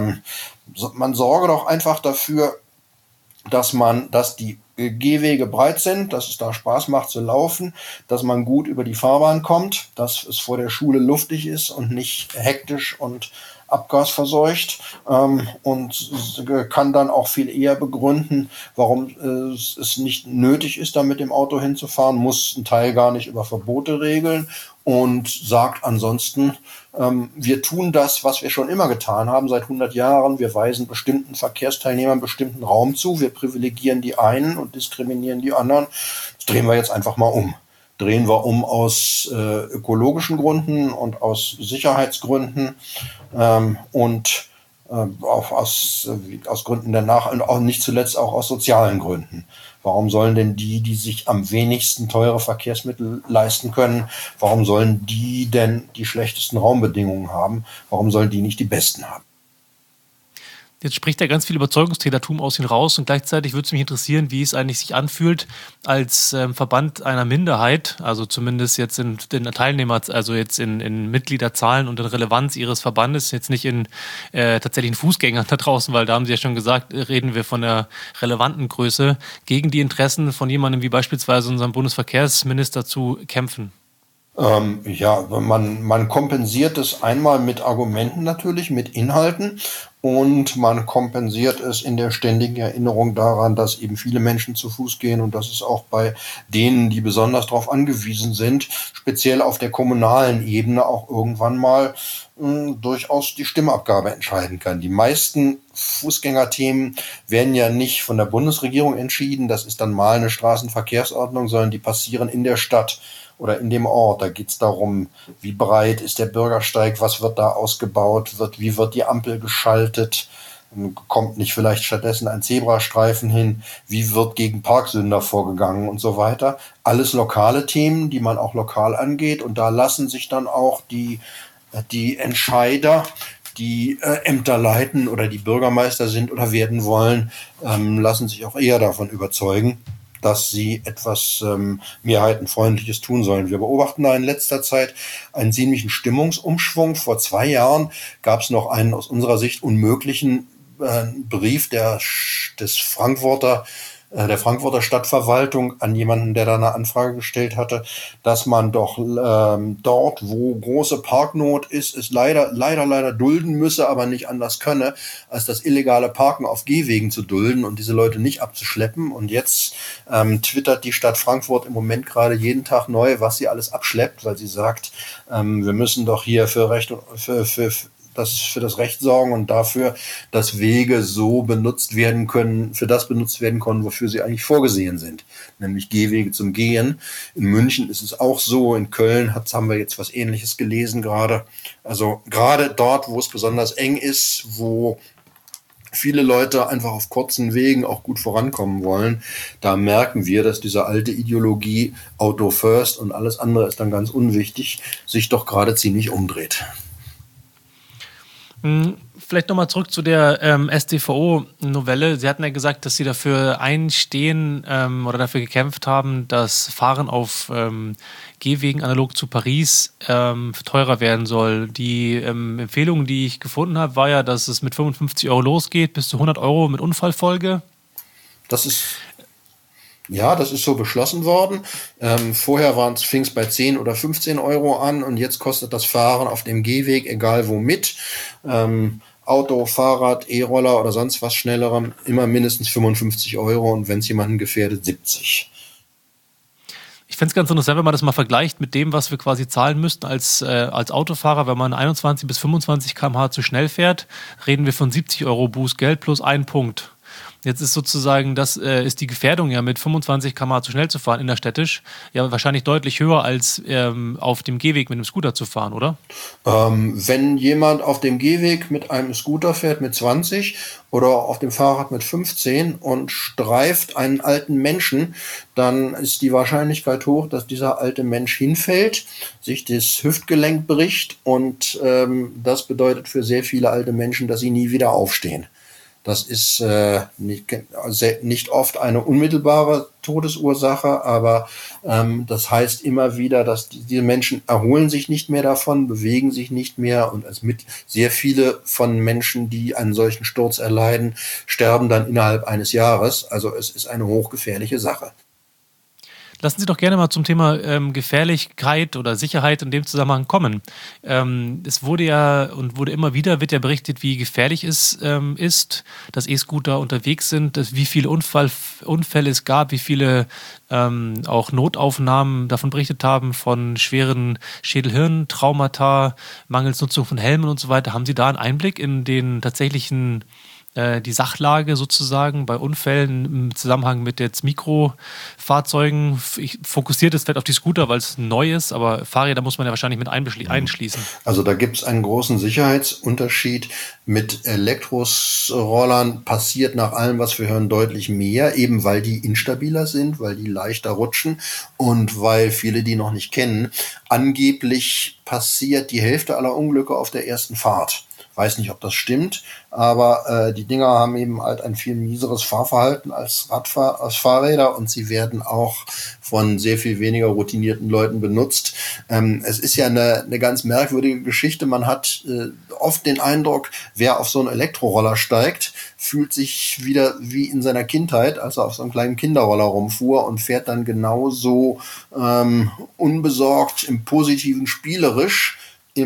Man sorge doch einfach dafür, dass die Gehwege breit sind, dass es da Spaß macht zu laufen, dass man gut über die Fahrbahn kommt, dass es vor der Schule luftig ist und nicht hektisch und abgasverseucht, und kann dann auch viel eher begründen, warum es nicht nötig ist, da mit dem Auto hinzufahren, muss ein Teil gar nicht über Verbote regeln und sagt ansonsten, wir tun das, was wir schon immer getan haben, seit 100 Jahren. Wir weisen bestimmten Verkehrsteilnehmern bestimmten Raum zu. Wir privilegieren die einen und diskriminieren die anderen. Das drehen wir jetzt einfach mal um. Drehen wir um aus ökologischen Gründen und aus Sicherheitsgründen und auch aus Gründen danach und auch nicht zuletzt auch aus sozialen Gründen. Warum sollen denn die sich am wenigsten teure Verkehrsmittel leisten können, warum sollen die denn die schlechtesten Raumbedingungen haben? Warum sollen die nicht die besten haben? Jetzt spricht ja ganz viel Überzeugungstätertum aus Ihnen raus und gleichzeitig würde es mich interessieren, wie es eigentlich sich anfühlt, als Verband einer Minderheit, also zumindest jetzt in den Teilnehmer, also jetzt in Mitgliederzahlen und in Relevanz Ihres Verbandes, jetzt nicht in tatsächlichen Fußgängern da draußen, weil da haben Sie ja schon gesagt, reden wir von der relevanten Größe, gegen die Interessen von jemandem wie beispielsweise unserem Bundesverkehrsminister zu kämpfen. Man kompensiert es einmal mit Argumenten natürlich, mit Inhalten und man kompensiert es in der ständigen Erinnerung daran, dass eben viele Menschen zu Fuß gehen und dass es auch bei denen, die besonders darauf angewiesen sind, speziell auf der kommunalen Ebene auch irgendwann mal durchaus die Stimmabgabe entscheiden kann. Die meisten Fußgängerthemen werden ja nicht von der Bundesregierung entschieden, das ist dann mal eine Straßenverkehrsordnung, sondern die passieren in der Stadt oder in dem Ort. Da geht es darum, wie breit ist der Bürgersteig, was wird da ausgebaut, wie wird die Ampel geschaltet, kommt nicht vielleicht stattdessen ein Zebrastreifen hin, wie wird gegen Parksünder vorgegangen und so weiter. Alles lokale Themen, die man auch lokal angeht und da lassen sich dann auch die Entscheider, die Ämter leiten oder die Bürgermeister sind oder werden wollen, lassen sich auch eher davon überzeugen, dass sie etwas Mehrheitenfreundliches tun sollen. Wir beobachten da in letzter Zeit einen ziemlichen Stimmungsumschwung. Vor 2 Jahren gab es noch einen aus unserer Sicht unmöglichen Brief des Frankfurter der Frankfurter Stadtverwaltung an jemanden, der da eine Anfrage gestellt hatte, dass man doch dort, wo große Parknot ist, es leider dulden müsse, aber nicht anders könne, als das illegale Parken auf Gehwegen zu dulden und diese Leute nicht abzuschleppen. Und jetzt twittert die Stadt Frankfurt im Moment gerade jeden Tag neu, was sie alles abschleppt, weil sie sagt, wir müssen doch hier für Recht und für das Recht sorgen und dafür, dass Wege so benutzt werden können, wofür sie eigentlich vorgesehen sind, nämlich Gehwege zum Gehen. In München ist es auch so, in Köln haben wir jetzt was Ähnliches gelesen gerade. Also gerade dort, wo es besonders eng ist, wo viele Leute einfach auf kurzen Wegen auch gut vorankommen wollen, da merken wir, dass diese alte Ideologie Auto first und alles andere ist dann ganz unwichtig, sich doch gerade ziemlich umdreht. Vielleicht nochmal zurück zu der StVO-Novelle. Sie hatten ja gesagt, dass Sie dafür einstehen oder dafür gekämpft haben, dass Fahren auf Gehwegen analog zu Paris teurer werden soll. Die Empfehlung, die ich gefunden habe, war ja, dass es mit 55 Euro losgeht, bis zu 100 Euro mit Unfallfolge. Das ist so beschlossen worden. Vorher fing es bei 10 oder 15 Euro an und jetzt kostet das Fahren auf dem Gehweg, egal womit, Auto, Fahrrad, E-Roller oder sonst was Schnellerem, immer mindestens 55 Euro und wenn es jemanden gefährdet, 70. Ich fände es ganz interessant, wenn man das mal vergleicht mit dem, was wir quasi zahlen müssten als Autofahrer, wenn man 21 bis 25 km/h zu schnell fährt, reden wir von 70 Euro Bußgeld plus 1 Punkt. Jetzt ist sozusagen, das ist die Gefährdung ja mit 25 km/h zu schnell zu fahren innerstädtisch ja wahrscheinlich deutlich höher als auf dem Gehweg mit einem Scooter zu fahren, oder? Wenn jemand auf dem Gehweg mit einem Scooter fährt mit 20 oder auf dem Fahrrad mit 15 und streift einen alten Menschen, dann ist die Wahrscheinlichkeit hoch, dass dieser alte Mensch hinfällt, sich das Hüftgelenk bricht und das bedeutet für sehr viele alte Menschen, dass sie nie wieder aufstehen. Das ist nicht oft eine unmittelbare Todesursache, aber das heißt immer wieder, dass diese Menschen erholen sich nicht mehr davon, bewegen sich nicht mehr und sehr viele von Menschen, die einen solchen Sturz erleiden, sterben dann innerhalb eines Jahres. Also es ist eine hochgefährliche Sache. Lassen Sie doch gerne mal zum Thema Gefährlichkeit oder Sicherheit in dem Zusammenhang kommen. Es wurde ja und wurde immer wieder wird ja berichtet, wie gefährlich es ist, dass E-Scooter unterwegs sind, wie viele Unfälle es gab, wie viele auch Notaufnahmen davon berichtet haben, von schweren Schädel-Hirn-Traumata, mangels Nutzung von Helmen und so weiter. Haben Sie da einen Einblick in den tatsächlichen die Sachlage sozusagen bei Unfällen im Zusammenhang mit jetzt Mikrofahrzeugen? Ich fokussiere das vielleicht auf die Scooter, weil es neu ist, aber Fahrräder muss man ja wahrscheinlich mit einschließen. Also da gibt es einen großen Sicherheitsunterschied. Mit Elektrorollern passiert nach allem, was wir hören, deutlich mehr, eben weil die instabiler sind, weil die leichter rutschen und weil viele die noch nicht kennen. Angeblich passiert die Hälfte aller Unglücke auf der ersten Fahrt. Weiß nicht, ob das stimmt, aber die Dinger haben eben halt ein viel mieseres Fahrverhalten als Fahrräder und sie werden auch von sehr viel weniger routinierten Leuten benutzt. Es ist ja eine ganz merkwürdige Geschichte. Man hat oft den Eindruck, wer auf so einen Elektroroller steigt, fühlt sich wieder wie in seiner Kindheit, als er auf so einem kleinen Kinderroller rumfuhr und fährt dann genauso unbesorgt, im Positiven spielerisch,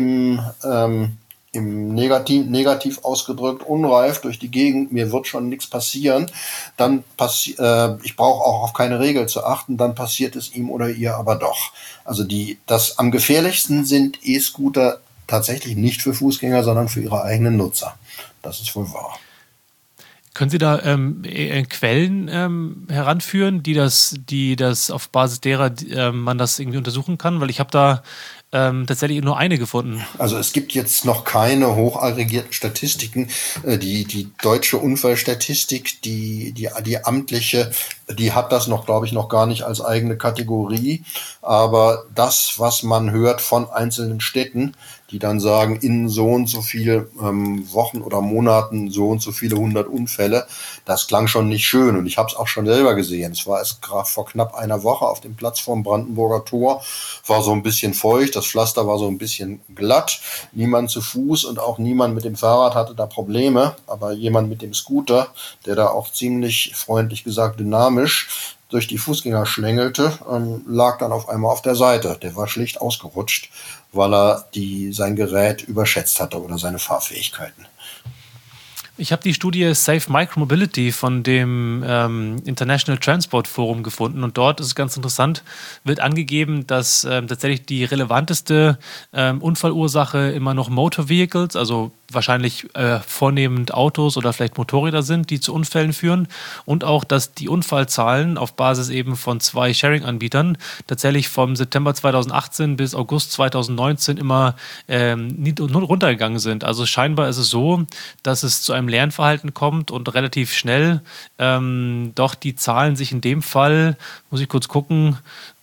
im negativ ausgedrückt, unreif durch die Gegend, mir wird schon nichts passieren, dann ich brauche auch auf keine Regel zu achten, dann passiert es ihm oder ihr aber doch. Also das am gefährlichsten sind E-Scooter tatsächlich nicht für Fußgänger, sondern für ihre eigenen Nutzer. Das ist wohl wahr. Können Sie da Quellen heranführen, die das auf Basis derer man das irgendwie untersuchen kann? Weil ich habe da tatsächlich nur eine gefunden. Also es gibt jetzt noch keine hochaggregierten Statistiken. Die deutsche Unfallstatistik, die amtliche, die hat das noch, glaube ich, noch gar nicht als eigene Kategorie. Aber das, was man hört von einzelnen Städten, die dann sagen, in so und so viele Wochen oder Monaten so und so viele 100 Unfälle, das klang schon nicht schön. Und ich habe es auch schon selber gesehen. Es war erst vor knapp einer Woche auf dem Platz vorm Brandenburger Tor, war so ein bisschen feucht. Das Pflaster war so ein bisschen glatt. Niemand zu Fuß und auch niemand mit dem Fahrrad hatte da Probleme. Aber jemand mit dem Scooter, der da auch ziemlich, freundlich gesagt, dynamisch durch die Fußgänger schlängelte, lag dann auf einmal auf der Seite. Der war schlicht ausgerutscht, weil er sein Gerät überschätzt hatte oder seine Fahrfähigkeiten. Ich habe die Studie Safe Micromobility von dem International Transport Forum gefunden und dort ist es ganz interessant, wird angegeben, dass tatsächlich die relevanteste Unfallursache immer noch Motor Vehicles, also wahrscheinlich vornehmend Autos oder vielleicht Motorräder sind, die zu Unfällen führen und auch, dass die Unfallzahlen auf Basis eben von 2 Sharing-Anbietern tatsächlich vom September 2018 bis August 2019 immer runtergegangen sind. Also scheinbar ist es so, dass es zu einem Lernverhalten kommt und relativ schnell doch die Zahlen sich in dem Fall, muss ich kurz gucken,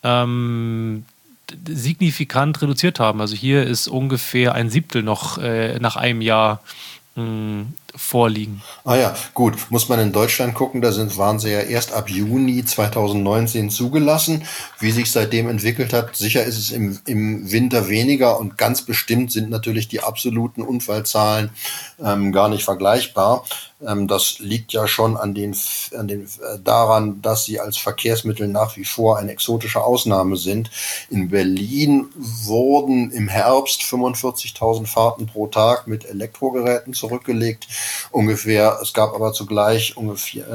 signifikant reduziert haben. Also hier ist ungefähr 1/7 noch nach einem Jahr vorliegen. Ah ja, gut. Muss man in Deutschland gucken, waren sie ja erst ab Juni 2019 zugelassen. Wie sich seitdem entwickelt hat, sicher ist es im Winter weniger und ganz bestimmt sind natürlich die absoluten Unfallzahlen gar nicht vergleichbar. Das liegt ja schon daran, dass sie als Verkehrsmittel nach wie vor eine exotische Ausnahme sind. In Berlin wurden im Herbst 45.000 Fahrten pro Tag mit Elektrogeräten zurückgelegt. Es gab aber zugleich ungefähr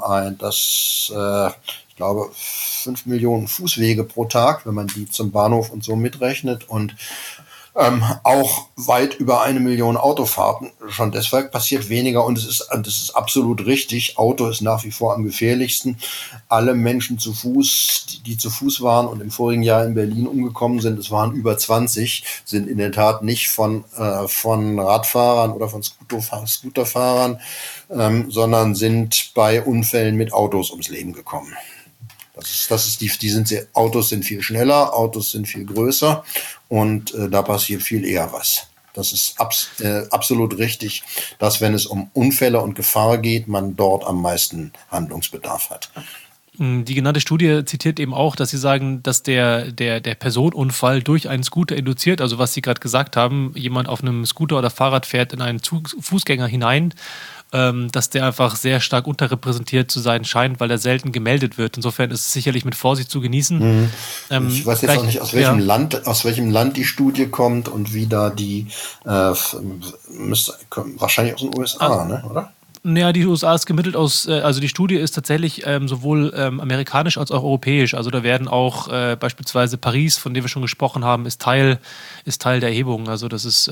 ich glaube 5 Millionen Fußwege pro Tag, wenn man die zum Bahnhof und so mitrechnet und auch weit über 1 Million Autofahrten. Schon deshalb passiert weniger und es ist absolut richtig. Auto ist nach wie vor am gefährlichsten. Alle Menschen zu Fuß, die zu Fuß waren und im vorigen Jahr in Berlin umgekommen sind, es waren über 20, sind in der Tat nicht von Radfahrern oder von Scooterfahrern, sondern sind bei Unfällen mit Autos ums Leben gekommen. Autos sind viel schneller, Autos sind viel größer und da passiert viel eher was. Das ist absolut richtig, dass wenn es um Unfälle und Gefahr geht, man dort am meisten Handlungsbedarf hat. Die genannte Studie zitiert eben auch, dass sie sagen, dass der Personenunfall durch einen Scooter induziert, also was Sie gerade gesagt haben, jemand auf einem Scooter oder Fahrrad fährt in einen Fußgänger hinein, dass der einfach sehr stark unterrepräsentiert zu sein scheint, weil er selten gemeldet wird. Insofern ist es sicherlich mit Vorsicht zu genießen. Ich weiß jetzt auch nicht, aus welchem Land die Studie kommt und wie da wahrscheinlich aus den USA, ne, oder? Naja, die USA ist gemittelt also die Studie ist tatsächlich sowohl amerikanisch als auch europäisch. Also da werden auch beispielsweise Paris, von dem wir schon gesprochen haben, ist Teil der Erhebung. Also das ist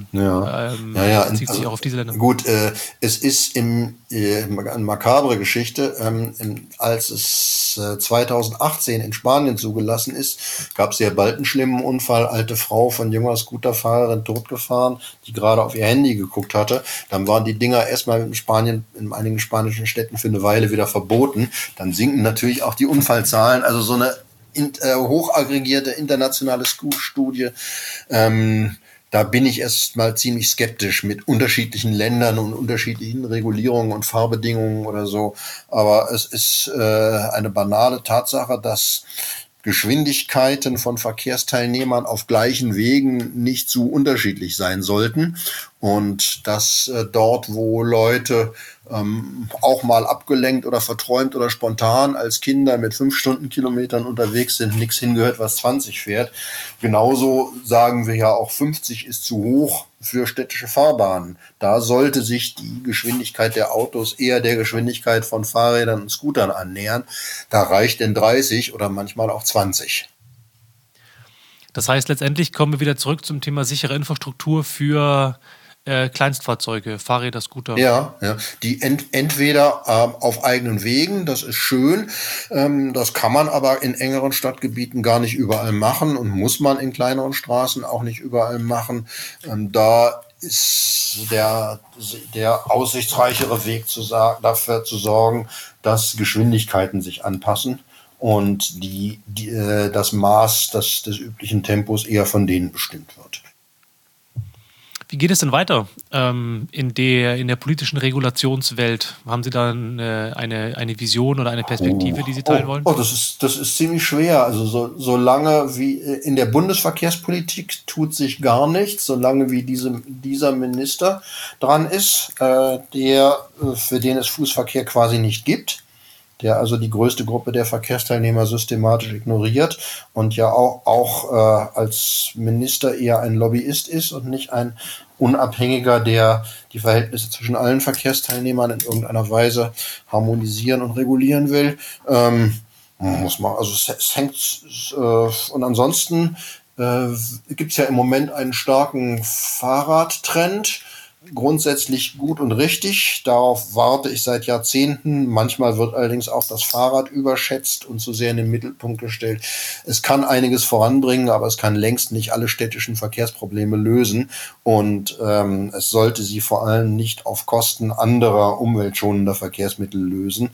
zieht sich auch auf diese Länder. Gut, es ist eine makabre Geschichte. Als es 2018 in Spanien zugelassen ist, gab es ja bald einen schlimmen Unfall. Alte Frau von junger Scooterfahrerin totgefahren, die gerade auf ihr Handy geguckt hatte. Dann waren die Dinger erstmal in einigen spanischen Städten für eine Weile wieder verboten. Dann sinken natürlich auch die Unfallzahlen. Also so eine hochaggregierte internationale Studie, da bin ich erst mal ziemlich skeptisch mit unterschiedlichen Ländern und unterschiedlichen Regulierungen und Fahrbedingungen oder so. Aber es ist eine banale Tatsache, dass Geschwindigkeiten von Verkehrsteilnehmern auf gleichen Wegen nicht zu unterschiedlich sein sollten und dass dort, wo Leute auch mal abgelenkt oder verträumt oder spontan als Kinder mit 5 Stundenkilometern unterwegs sind, nichts hingehört, was 20 fährt. Genauso sagen wir ja auch 50 ist zu hoch für städtische Fahrbahnen. Da sollte sich die Geschwindigkeit der Autos eher der Geschwindigkeit von Fahrrädern und Scootern annähern. Da reicht denn 30 oder manchmal auch 20. Das heißt, letztendlich kommen wir wieder zurück zum Thema sichere Infrastruktur für Kleinstfahrzeuge, Fahrräder, Scooter. Ja, die entweder auf eigenen Wegen, das ist schön, das kann man aber in engeren Stadtgebieten gar nicht überall machen und muss man in kleineren Straßen auch nicht überall machen. Da ist der aussichtsreichere Weg dafür zu sorgen, dass Geschwindigkeiten sich anpassen und das Maß des üblichen Tempos eher von denen bestimmt wird. Wie geht es denn weiter in der politischen Regulationswelt? Haben Sie da eine Vision oder eine Perspektive, die Sie teilen wollen? Das ist ziemlich schwer. Also solange wie in der Bundesverkehrspolitik tut sich gar nichts, solange wie dieser Minister dran ist, für den es Fußverkehr quasi nicht gibt, der also die größte Gruppe der Verkehrsteilnehmer systematisch ignoriert und ja auch als Minister eher ein Lobbyist ist und nicht ein Unabhängiger, der die Verhältnisse zwischen allen Verkehrsteilnehmern in irgendeiner Weise harmonisieren und regulieren will. Es hängt und ansonsten gibt es ja im Moment einen starken Fahrradtrend. Grundsätzlich gut und richtig. Darauf warte ich seit Jahrzehnten. Manchmal wird allerdings auch das Fahrrad überschätzt und zu sehr in den Mittelpunkt gestellt. Es kann einiges voranbringen, aber es kann längst nicht alle städtischen Verkehrsprobleme lösen. Und es sollte sie vor allem nicht auf Kosten anderer umweltschonender Verkehrsmittel lösen.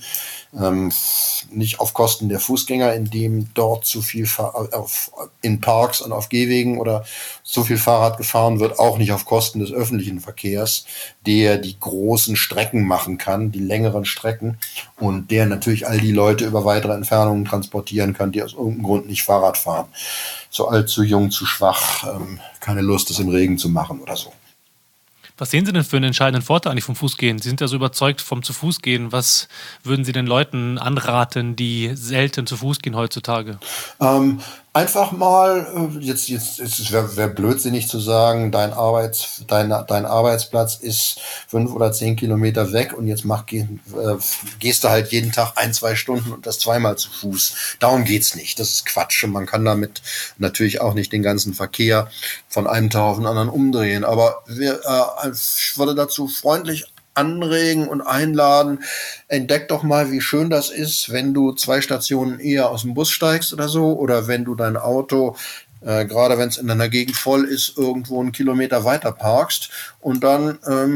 Nicht auf Kosten der Fußgänger, indem dort zu viel in Parks und auf Gehwegen oder so viel Fahrrad gefahren wird, auch nicht auf Kosten des öffentlichen Verkehrs, der die großen Strecken machen kann, die längeren Strecken und der natürlich all die Leute über weitere Entfernungen transportieren kann, die aus irgendeinem Grund nicht Fahrrad fahren. Zu alt, zu jung, zu schwach, keine Lust, es im Regen zu machen oder so. Was sehen Sie denn für einen entscheidenden Vorteil eigentlich vom Fußgehen? Sie sind ja so überzeugt vom Zu-Fuß-Gehen. Was würden Sie den Leuten anraten, die selten zu Fuß gehen heutzutage? Einfach mal, jetzt wäre blödsinnig zu sagen, dein Arbeitsplatz ist 5 oder 10 Kilometer weg und jetzt gehst du halt jeden Tag 1-2 Stunden und das zweimal zu Fuß. Darum geht's nicht. Das ist Quatsch. Man kann damit natürlich auch nicht den ganzen Verkehr von einem Tag auf den anderen umdrehen. Aber ich würde dazu freundlich anregen und einladen, entdeck doch mal, wie schön das ist, wenn du 2 Stationen eher aus dem Bus steigst oder wenn du dein Auto, gerade wenn es in deiner Gegend voll ist, irgendwo einen Kilometer weiter parkst und dann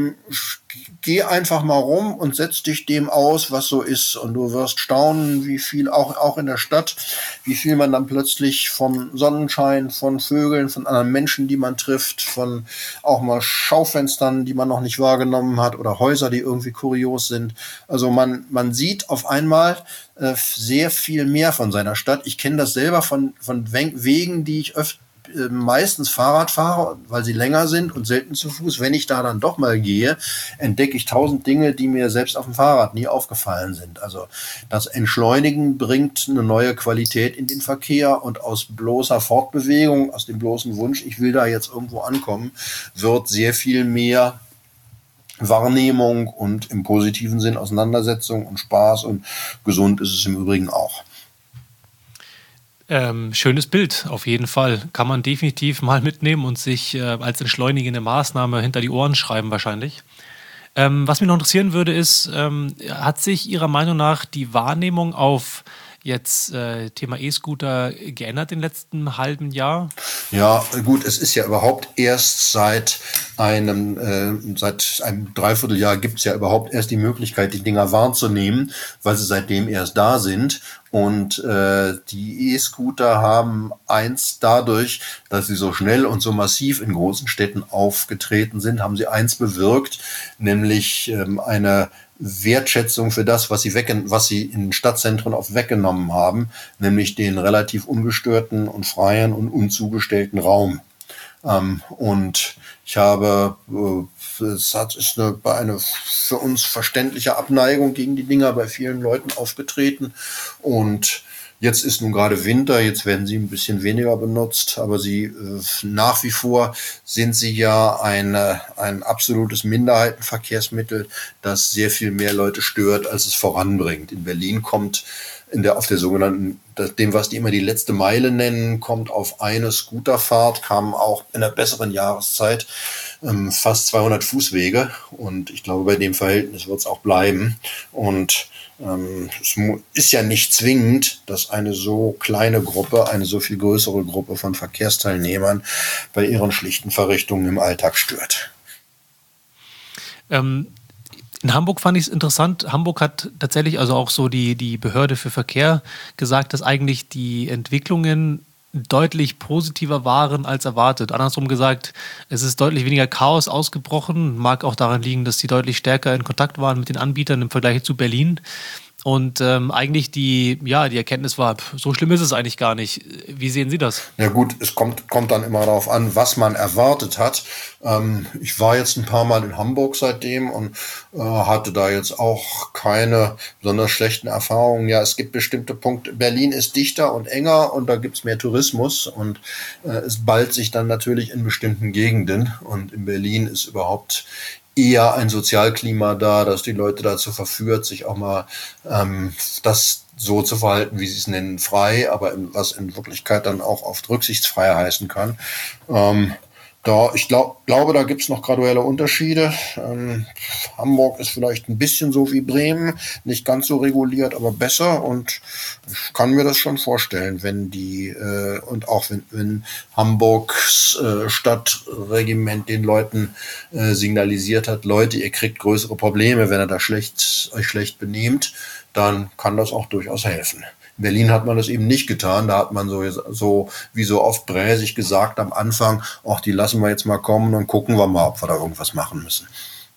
geh einfach mal rum und setz dich dem aus, was so ist und du wirst staunen, wie viel auch in der Stadt, wie viel man dann plötzlich vom Sonnenschein, von Vögeln, von anderen Menschen, die man trifft, von auch mal Schaufenstern, die man noch nicht wahrgenommen hat oder Häuser, die irgendwie kurios sind. Also man sieht auf einmal sehr viel mehr von seiner Stadt. Ich kenne das selber von Wegen, die ich meistens Fahrrad fahre, weil sie länger sind und selten zu Fuß. Wenn ich da dann doch mal gehe, entdecke ich 1000 Dinge, die mir selbst auf dem Fahrrad nie aufgefallen sind. Also das Entschleunigen bringt eine neue Qualität in den Verkehr und aus bloßer Fortbewegung, aus dem bloßen Wunsch, ich will da jetzt irgendwo ankommen, wird sehr viel mehr Wahrnehmung und im positiven Sinn Auseinandersetzung und Spaß und gesund ist es im Übrigen auch. Schönes Bild, auf jeden Fall. Kann man definitiv mal mitnehmen und sich als entschleunigende Maßnahme hinter die Ohren schreiben wahrscheinlich. Was mich noch interessieren würde, ist, hat sich Ihrer Meinung nach die Wahrnehmung auf jetzt Thema E-Scooter geändert im letzten halben Jahr? Ja, gut, es ist ja überhaupt erst seit einem Dreivierteljahr gibt es ja überhaupt erst die Möglichkeit, die Dinger wahrzunehmen, weil sie seitdem erst da sind. Und die E-Scooter haben eins dadurch, dass sie so schnell und so massiv in großen Städten aufgetreten sind, haben sie eins bewirkt, nämlich eine Wertschätzung für das, was sie in Stadtzentren oft weggenommen haben, nämlich den relativ ungestörten und freien und unzugestellten Raum. Und ich habe, ist eine für uns verständliche Abneigung gegen die Dinger bei vielen Leuten aufgetreten. Und jetzt ist nun gerade Winter, jetzt werden sie ein bisschen weniger benutzt, aber nach wie vor sind sie ja ein absolutes Minderheitenverkehrsmittel, das sehr viel mehr Leute stört, als es voranbringt. In Berlin kommt auf der sogenannten, dem, was die immer die letzte Meile nennen, kommt auf eine Scooterfahrt, kamen auch in der besseren Jahreszeit fast 200 Fußwege und ich glaube, bei dem Verhältnis wird es auch bleiben. Und es ist ja nicht zwingend, dass eine so kleine Gruppe, eine so viel größere Gruppe von Verkehrsteilnehmern bei ihren schlichten Verrichtungen im Alltag stört. In Hamburg fand ich es interessant. Hamburg hat tatsächlich, also auch so die Behörde für Verkehr, gesagt, dass eigentlich die Entwicklungen deutlich positiver waren als erwartet. Andersrum gesagt, es ist deutlich weniger Chaos ausgebrochen. Mag auch daran liegen, dass sie deutlich stärker in Kontakt waren mit den Anbietern im Vergleich zu Berlin. Und eigentlich die Erkenntnis war, so schlimm ist es eigentlich gar nicht. Wie sehen Sie das? Ja gut, es kommt dann immer darauf an, was man erwartet hat. Ich war jetzt ein paar Mal in Hamburg seitdem und hatte da jetzt auch keine besonders schlechten Erfahrungen. Ja, es gibt bestimmte Punkte. Berlin ist dichter und enger und da gibt's mehr Tourismus und es ballt sich dann natürlich in bestimmten Gegenden. Und in Berlin ist überhaupt eher ein Sozialklima da, dass die Leute dazu verführt, sich auch mal das so zu verhalten, wie sie es nennen, frei, aber was in Wirklichkeit dann auch oft rücksichtsfrei heißen kann. Ich glaube, da gibt's noch graduelle Unterschiede. Hamburg ist vielleicht ein bisschen so wie Bremen, nicht ganz so reguliert, aber besser. Und ich kann mir das schon vorstellen, wenn wenn Hamburgs Stadtregiment den Leuten signalisiert hat, Leute, ihr kriegt größere Probleme, wenn ihr euch schlecht benehmt, dann kann das auch durchaus helfen. In Berlin hat man das eben nicht getan. Da hat man so wie so oft bräsig gesagt am Anfang, ach, die lassen wir jetzt mal kommen und gucken wir mal, ob wir da irgendwas machen müssen.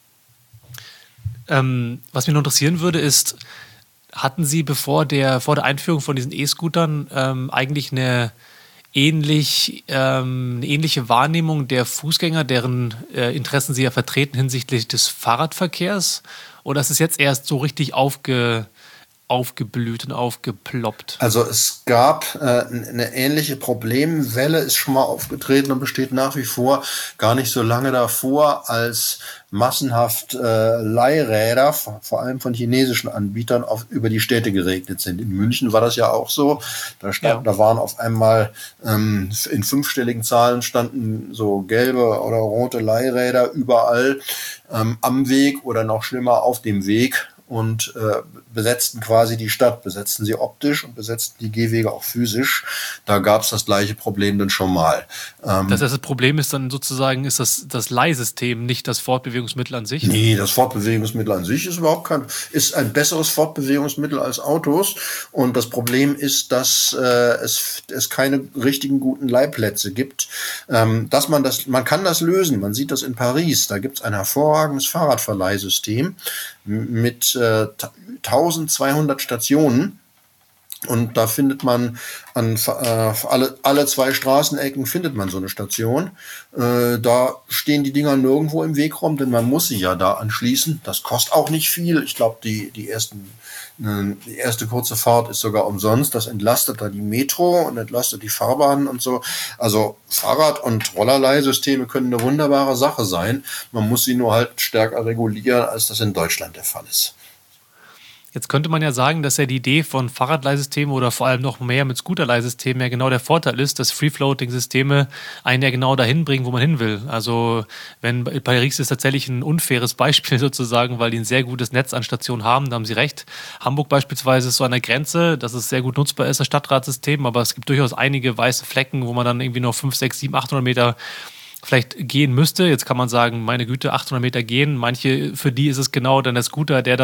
Was mich noch interessieren würde, ist, hatten Sie vor der Einführung von diesen E-Scootern eigentlich eine ähnliche Wahrnehmung der Fußgänger, deren Interessen Sie ja vertreten hinsichtlich des Fahrradverkehrs? Oder ist es jetzt erst so richtig aufgeblüht und aufgeploppt? Also es gab eine ähnliche Problemwelle, ist schon mal aufgetreten und besteht nach wie vor, gar nicht so lange davor, als massenhaft Leihräder, vor allem von chinesischen Anbietern, über die Städte geregnet sind. In München war das ja auch so. Da waren auf einmal in 5-stelligen Zahlen standen so gelbe oder rote Leihräder überall am Weg oder noch schlimmer auf dem Weg. Und besetzten quasi die Stadt, besetzten sie optisch und besetzten die Gehwege auch physisch. Da gab es das gleiche Problem dann schon mal. Das heißt, das Problem ist dann sozusagen, ist das Leihsystem, nicht das Fortbewegungsmittel an sich? Nee, das Fortbewegungsmittel an sich ist ein besseres Fortbewegungsmittel als Autos. Und das Problem ist, dass es keine richtigen guten Leihplätze gibt. Man kann das lösen. Man sieht das in Paris. Da gibt es ein hervorragendes Fahrradverleihsystem mit 1200 Stationen. Und da findet man alle 2 Straßenecken findet man so eine Station. Da stehen die Dinger nirgendwo im Wegraum, denn man muss sie ja da anschließen. Das kostet auch nicht viel. Ich glaube, die erste kurze Fahrt ist sogar umsonst. Das entlastet da die Metro und entlastet die Fahrbahnen und so. Also Fahrrad- und Rollerleihsysteme können eine wunderbare Sache sein. Man muss sie nur halt stärker regulieren, als das in Deutschland der Fall ist. Jetzt könnte man ja sagen, dass ja die Idee von Fahrradleihsystemen oder vor allem noch mehr mit Scooterleihsystemen ja genau der Vorteil ist, dass Free-Floating-Systeme einen ja genau dahin bringen, wo man hin will. Also Paris ist tatsächlich ein unfaires Beispiel sozusagen, weil die ein sehr gutes Netz an Stationen haben, da haben Sie recht. Hamburg beispielsweise ist so an der Grenze, dass es sehr gut nutzbar ist, das Stadtradsystem, aber es gibt durchaus einige weiße Flecken, wo man dann irgendwie noch 5, 6, 7, 800 Meter vielleicht gehen müsste. Jetzt kann man sagen, meine Güte, 800 Meter gehen. Manche, für die ist es genau dann der Scooter, der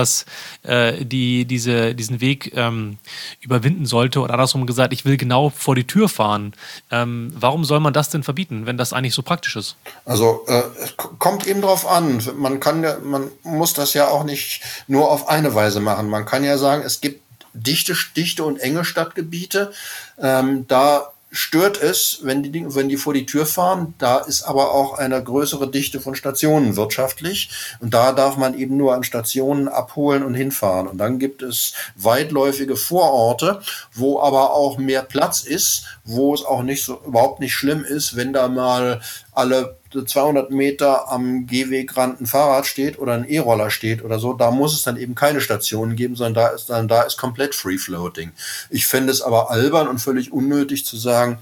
diesen Weg überwinden sollte. Und andersrum gesagt, ich will genau vor die Tür fahren. Warum soll man das denn verbieten, wenn das eigentlich so praktisch ist? Also kommt eben drauf an. Man muss das ja auch nicht nur auf eine Weise machen. Man kann ja sagen, es gibt dichte und enge Stadtgebiete. Da stört es, wenn die vor die Tür fahren. Da ist aber auch eine größere Dichte von Stationen wirtschaftlich. Und da darf man eben nur an Stationen abholen und hinfahren. Und dann gibt es weitläufige Vororte, wo aber auch mehr Platz ist, wo es auch überhaupt nicht schlimm ist, wenn da mal alle 200 Meter am Gehwegrand ein Fahrrad steht oder ein E-Roller steht oder so, da muss es dann eben keine Stationen geben, sondern da ist komplett Free-Floating. Ich fände es aber albern und völlig unnötig zu sagen,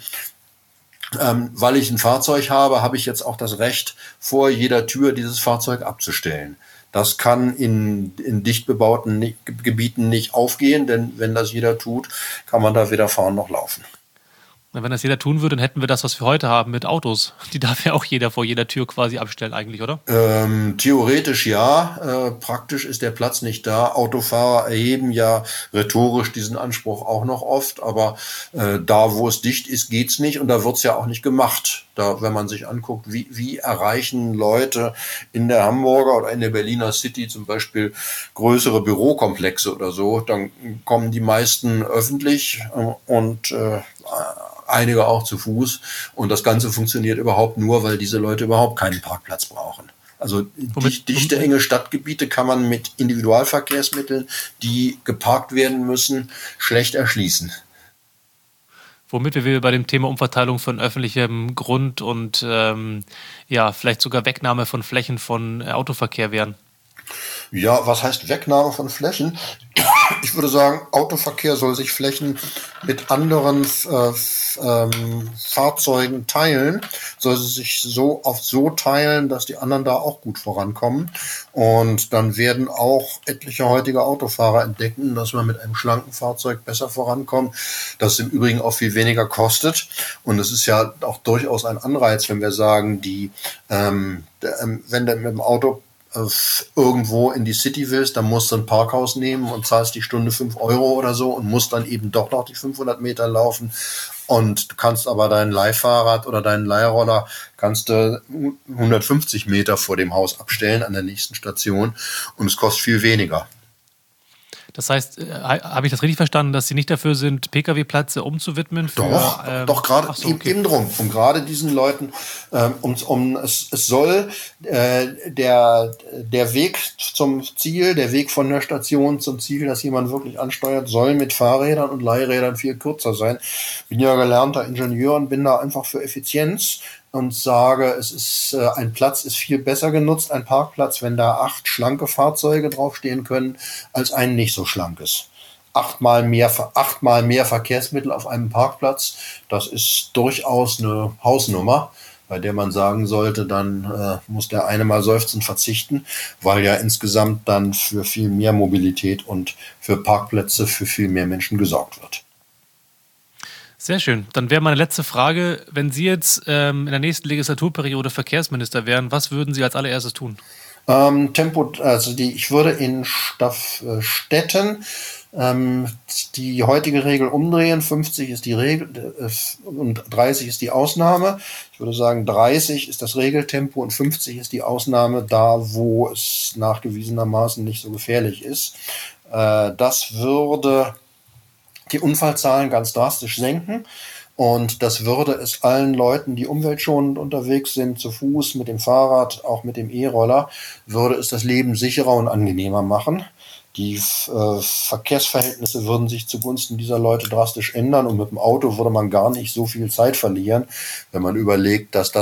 weil ich ein Fahrzeug habe ich jetzt auch das Recht, vor jeder Tür dieses Fahrzeug abzustellen. Das kann in dicht bebauten Gebieten nicht aufgehen, denn wenn das jeder tut, kann man da weder fahren noch laufen. Wenn das jeder tun würde, dann hätten wir das, was wir heute haben mit Autos. Die darf ja auch jeder vor jeder Tür quasi abstellen eigentlich, oder? Theoretisch ja, praktisch ist der Platz nicht da. Autofahrer erheben ja rhetorisch diesen Anspruch auch noch oft, aber da, wo es dicht ist, geht's nicht und da wird's ja auch nicht gemacht. Da, wenn man sich anguckt, wie erreichen Leute in der Hamburger oder in der Berliner City zum Beispiel größere Bürokomplexe oder so, dann kommen die meisten öffentlich und einige auch zu Fuß. Und das Ganze funktioniert überhaupt nur, weil diese Leute überhaupt keinen Parkplatz brauchen. Also dichte, enge Stadtgebiete kann man mit Individualverkehrsmitteln, die geparkt werden müssen, schlecht erschließen. Womit wir bei dem Thema Umverteilung von öffentlichem Grund und vielleicht sogar Wegnahme von Flächen von Autoverkehr wären. Ja, was heißt Wegnahme von Flächen? Ich würde sagen, Autoverkehr soll sich Flächen mit anderen Fahrzeugen teilen, soll sie sich so teilen, dass die anderen da auch gut vorankommen. Und dann werden auch etliche heutige Autofahrer entdecken, dass man mit einem schlanken Fahrzeug besser vorankommt, das im Übrigen auch viel weniger kostet. Und es ist ja auch durchaus ein Anreiz, wenn wir sagen, wenn du mit dem Auto irgendwo in die City willst, dann musst du ein Parkhaus nehmen und zahlst die Stunde 5 Euro oder so und musst dann eben doch noch die 500 Meter laufen und du kannst aber dein Leihfahrrad oder deinen Leihroller kannst du 150 Meter vor dem Haus abstellen an der nächsten Station und es kostet viel weniger. Das heißt, habe ich das richtig verstanden, dass Sie nicht dafür sind, Pkw-Plätze umzuwidmen? Doch, gerade eben drum. Um gerade diesen Leuten, es soll der Weg zum Ziel, der Weg von der Station zum Ziel, dass jemand wirklich ansteuert, soll mit Fahrrädern und Leihrädern viel kürzer sein. Bin ja gelernter Ingenieur und bin da einfach für Effizienz und sage, ein Platz ist viel besser genutzt, ein Parkplatz, wenn da 8 schlanke Fahrzeuge draufstehen können, als ein nicht so schlankes. 8-mal mehr Verkehrsmittel auf einem Parkplatz, das ist durchaus eine Hausnummer, bei der man sagen sollte, dann muss der eine mal seufzend verzichten, weil ja insgesamt dann für viel mehr Mobilität und für Parkplätze für viel mehr Menschen gesorgt wird. Sehr schön. Dann wäre meine letzte Frage, wenn Sie jetzt in der nächsten Legislaturperiode Verkehrsminister wären, was würden Sie als allererstes tun? Ich würde in Städten die heutige Regel umdrehen. 50 ist die Regel und 30 ist die Ausnahme. Ich würde sagen, 30 ist das Regeltempo und 50 ist die Ausnahme, da wo es nachgewiesenermaßen nicht so gefährlich ist. Das würde die Unfallzahlen ganz drastisch senken. Und das würde es allen Leuten, die umweltschonend unterwegs sind, zu Fuß, mit dem Fahrrad, auch mit dem E-Roller, würde es das Leben sicherer und angenehmer machen. Die Verkehrsverhältnisse würden sich zugunsten dieser Leute drastisch ändern und mit dem Auto würde man gar nicht so viel Zeit verlieren, wenn man überlegt, dass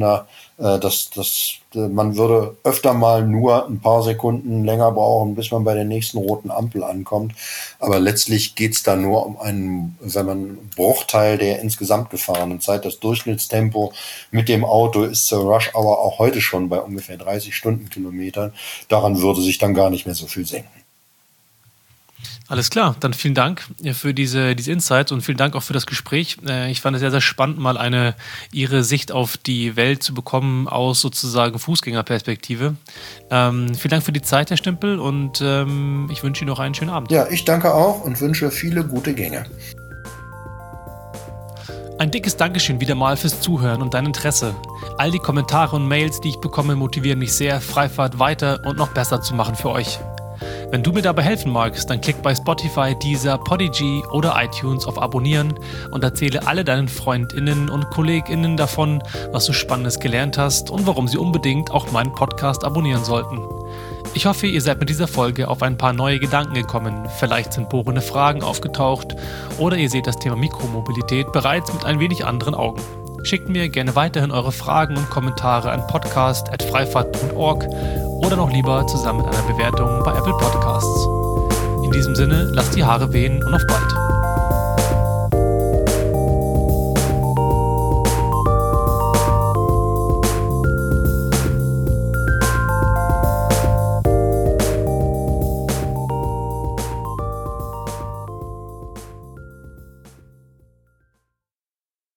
man würde öfter mal nur ein paar Sekunden länger brauchen, bis man bei der nächsten roten Ampel ankommt. Aber letztlich geht's da nur um einen Bruchteil der insgesamt gefahrenen Zeit. Das Durchschnittstempo mit dem Auto ist zur Rush Hour auch heute schon bei ungefähr 30 Stundenkilometern. Daran würde sich dann gar nicht mehr so viel senken. Alles klar, dann vielen Dank für diese Insights und vielen Dank auch für das Gespräch. Ich fand es sehr, sehr spannend, mal Ihre Sicht auf die Welt zu bekommen aus sozusagen Fußgängerperspektive. Vielen Dank für die Zeit, Herr Stimpel, und ich wünsche Ihnen noch einen schönen Abend. Ja, ich danke auch und wünsche viele gute Gänge. Ein dickes Dankeschön wieder mal fürs Zuhören und dein Interesse. All die Kommentare und Mails, die ich bekomme, motivieren mich sehr, Freifahrt weiter und noch besser zu machen für euch. Wenn du mir dabei helfen magst, dann klick bei Spotify, Deezer, Podigy oder iTunes auf Abonnieren und erzähle alle deinen FreundInnen und KollegInnen davon, was du Spannendes gelernt hast und warum sie unbedingt auch meinen Podcast abonnieren sollten. Ich hoffe, ihr seid mit dieser Folge auf ein paar neue Gedanken gekommen, vielleicht sind bohrende Fragen aufgetaucht oder ihr seht das Thema Mikromobilität bereits mit ein wenig anderen Augen. Schickt mir gerne weiterhin eure Fragen und Kommentare an podcast@freifahrt.org oder noch lieber zusammen mit einer Bewertung bei Apple Podcasts. In diesem Sinne, lasst die Haare wehen und auf bald.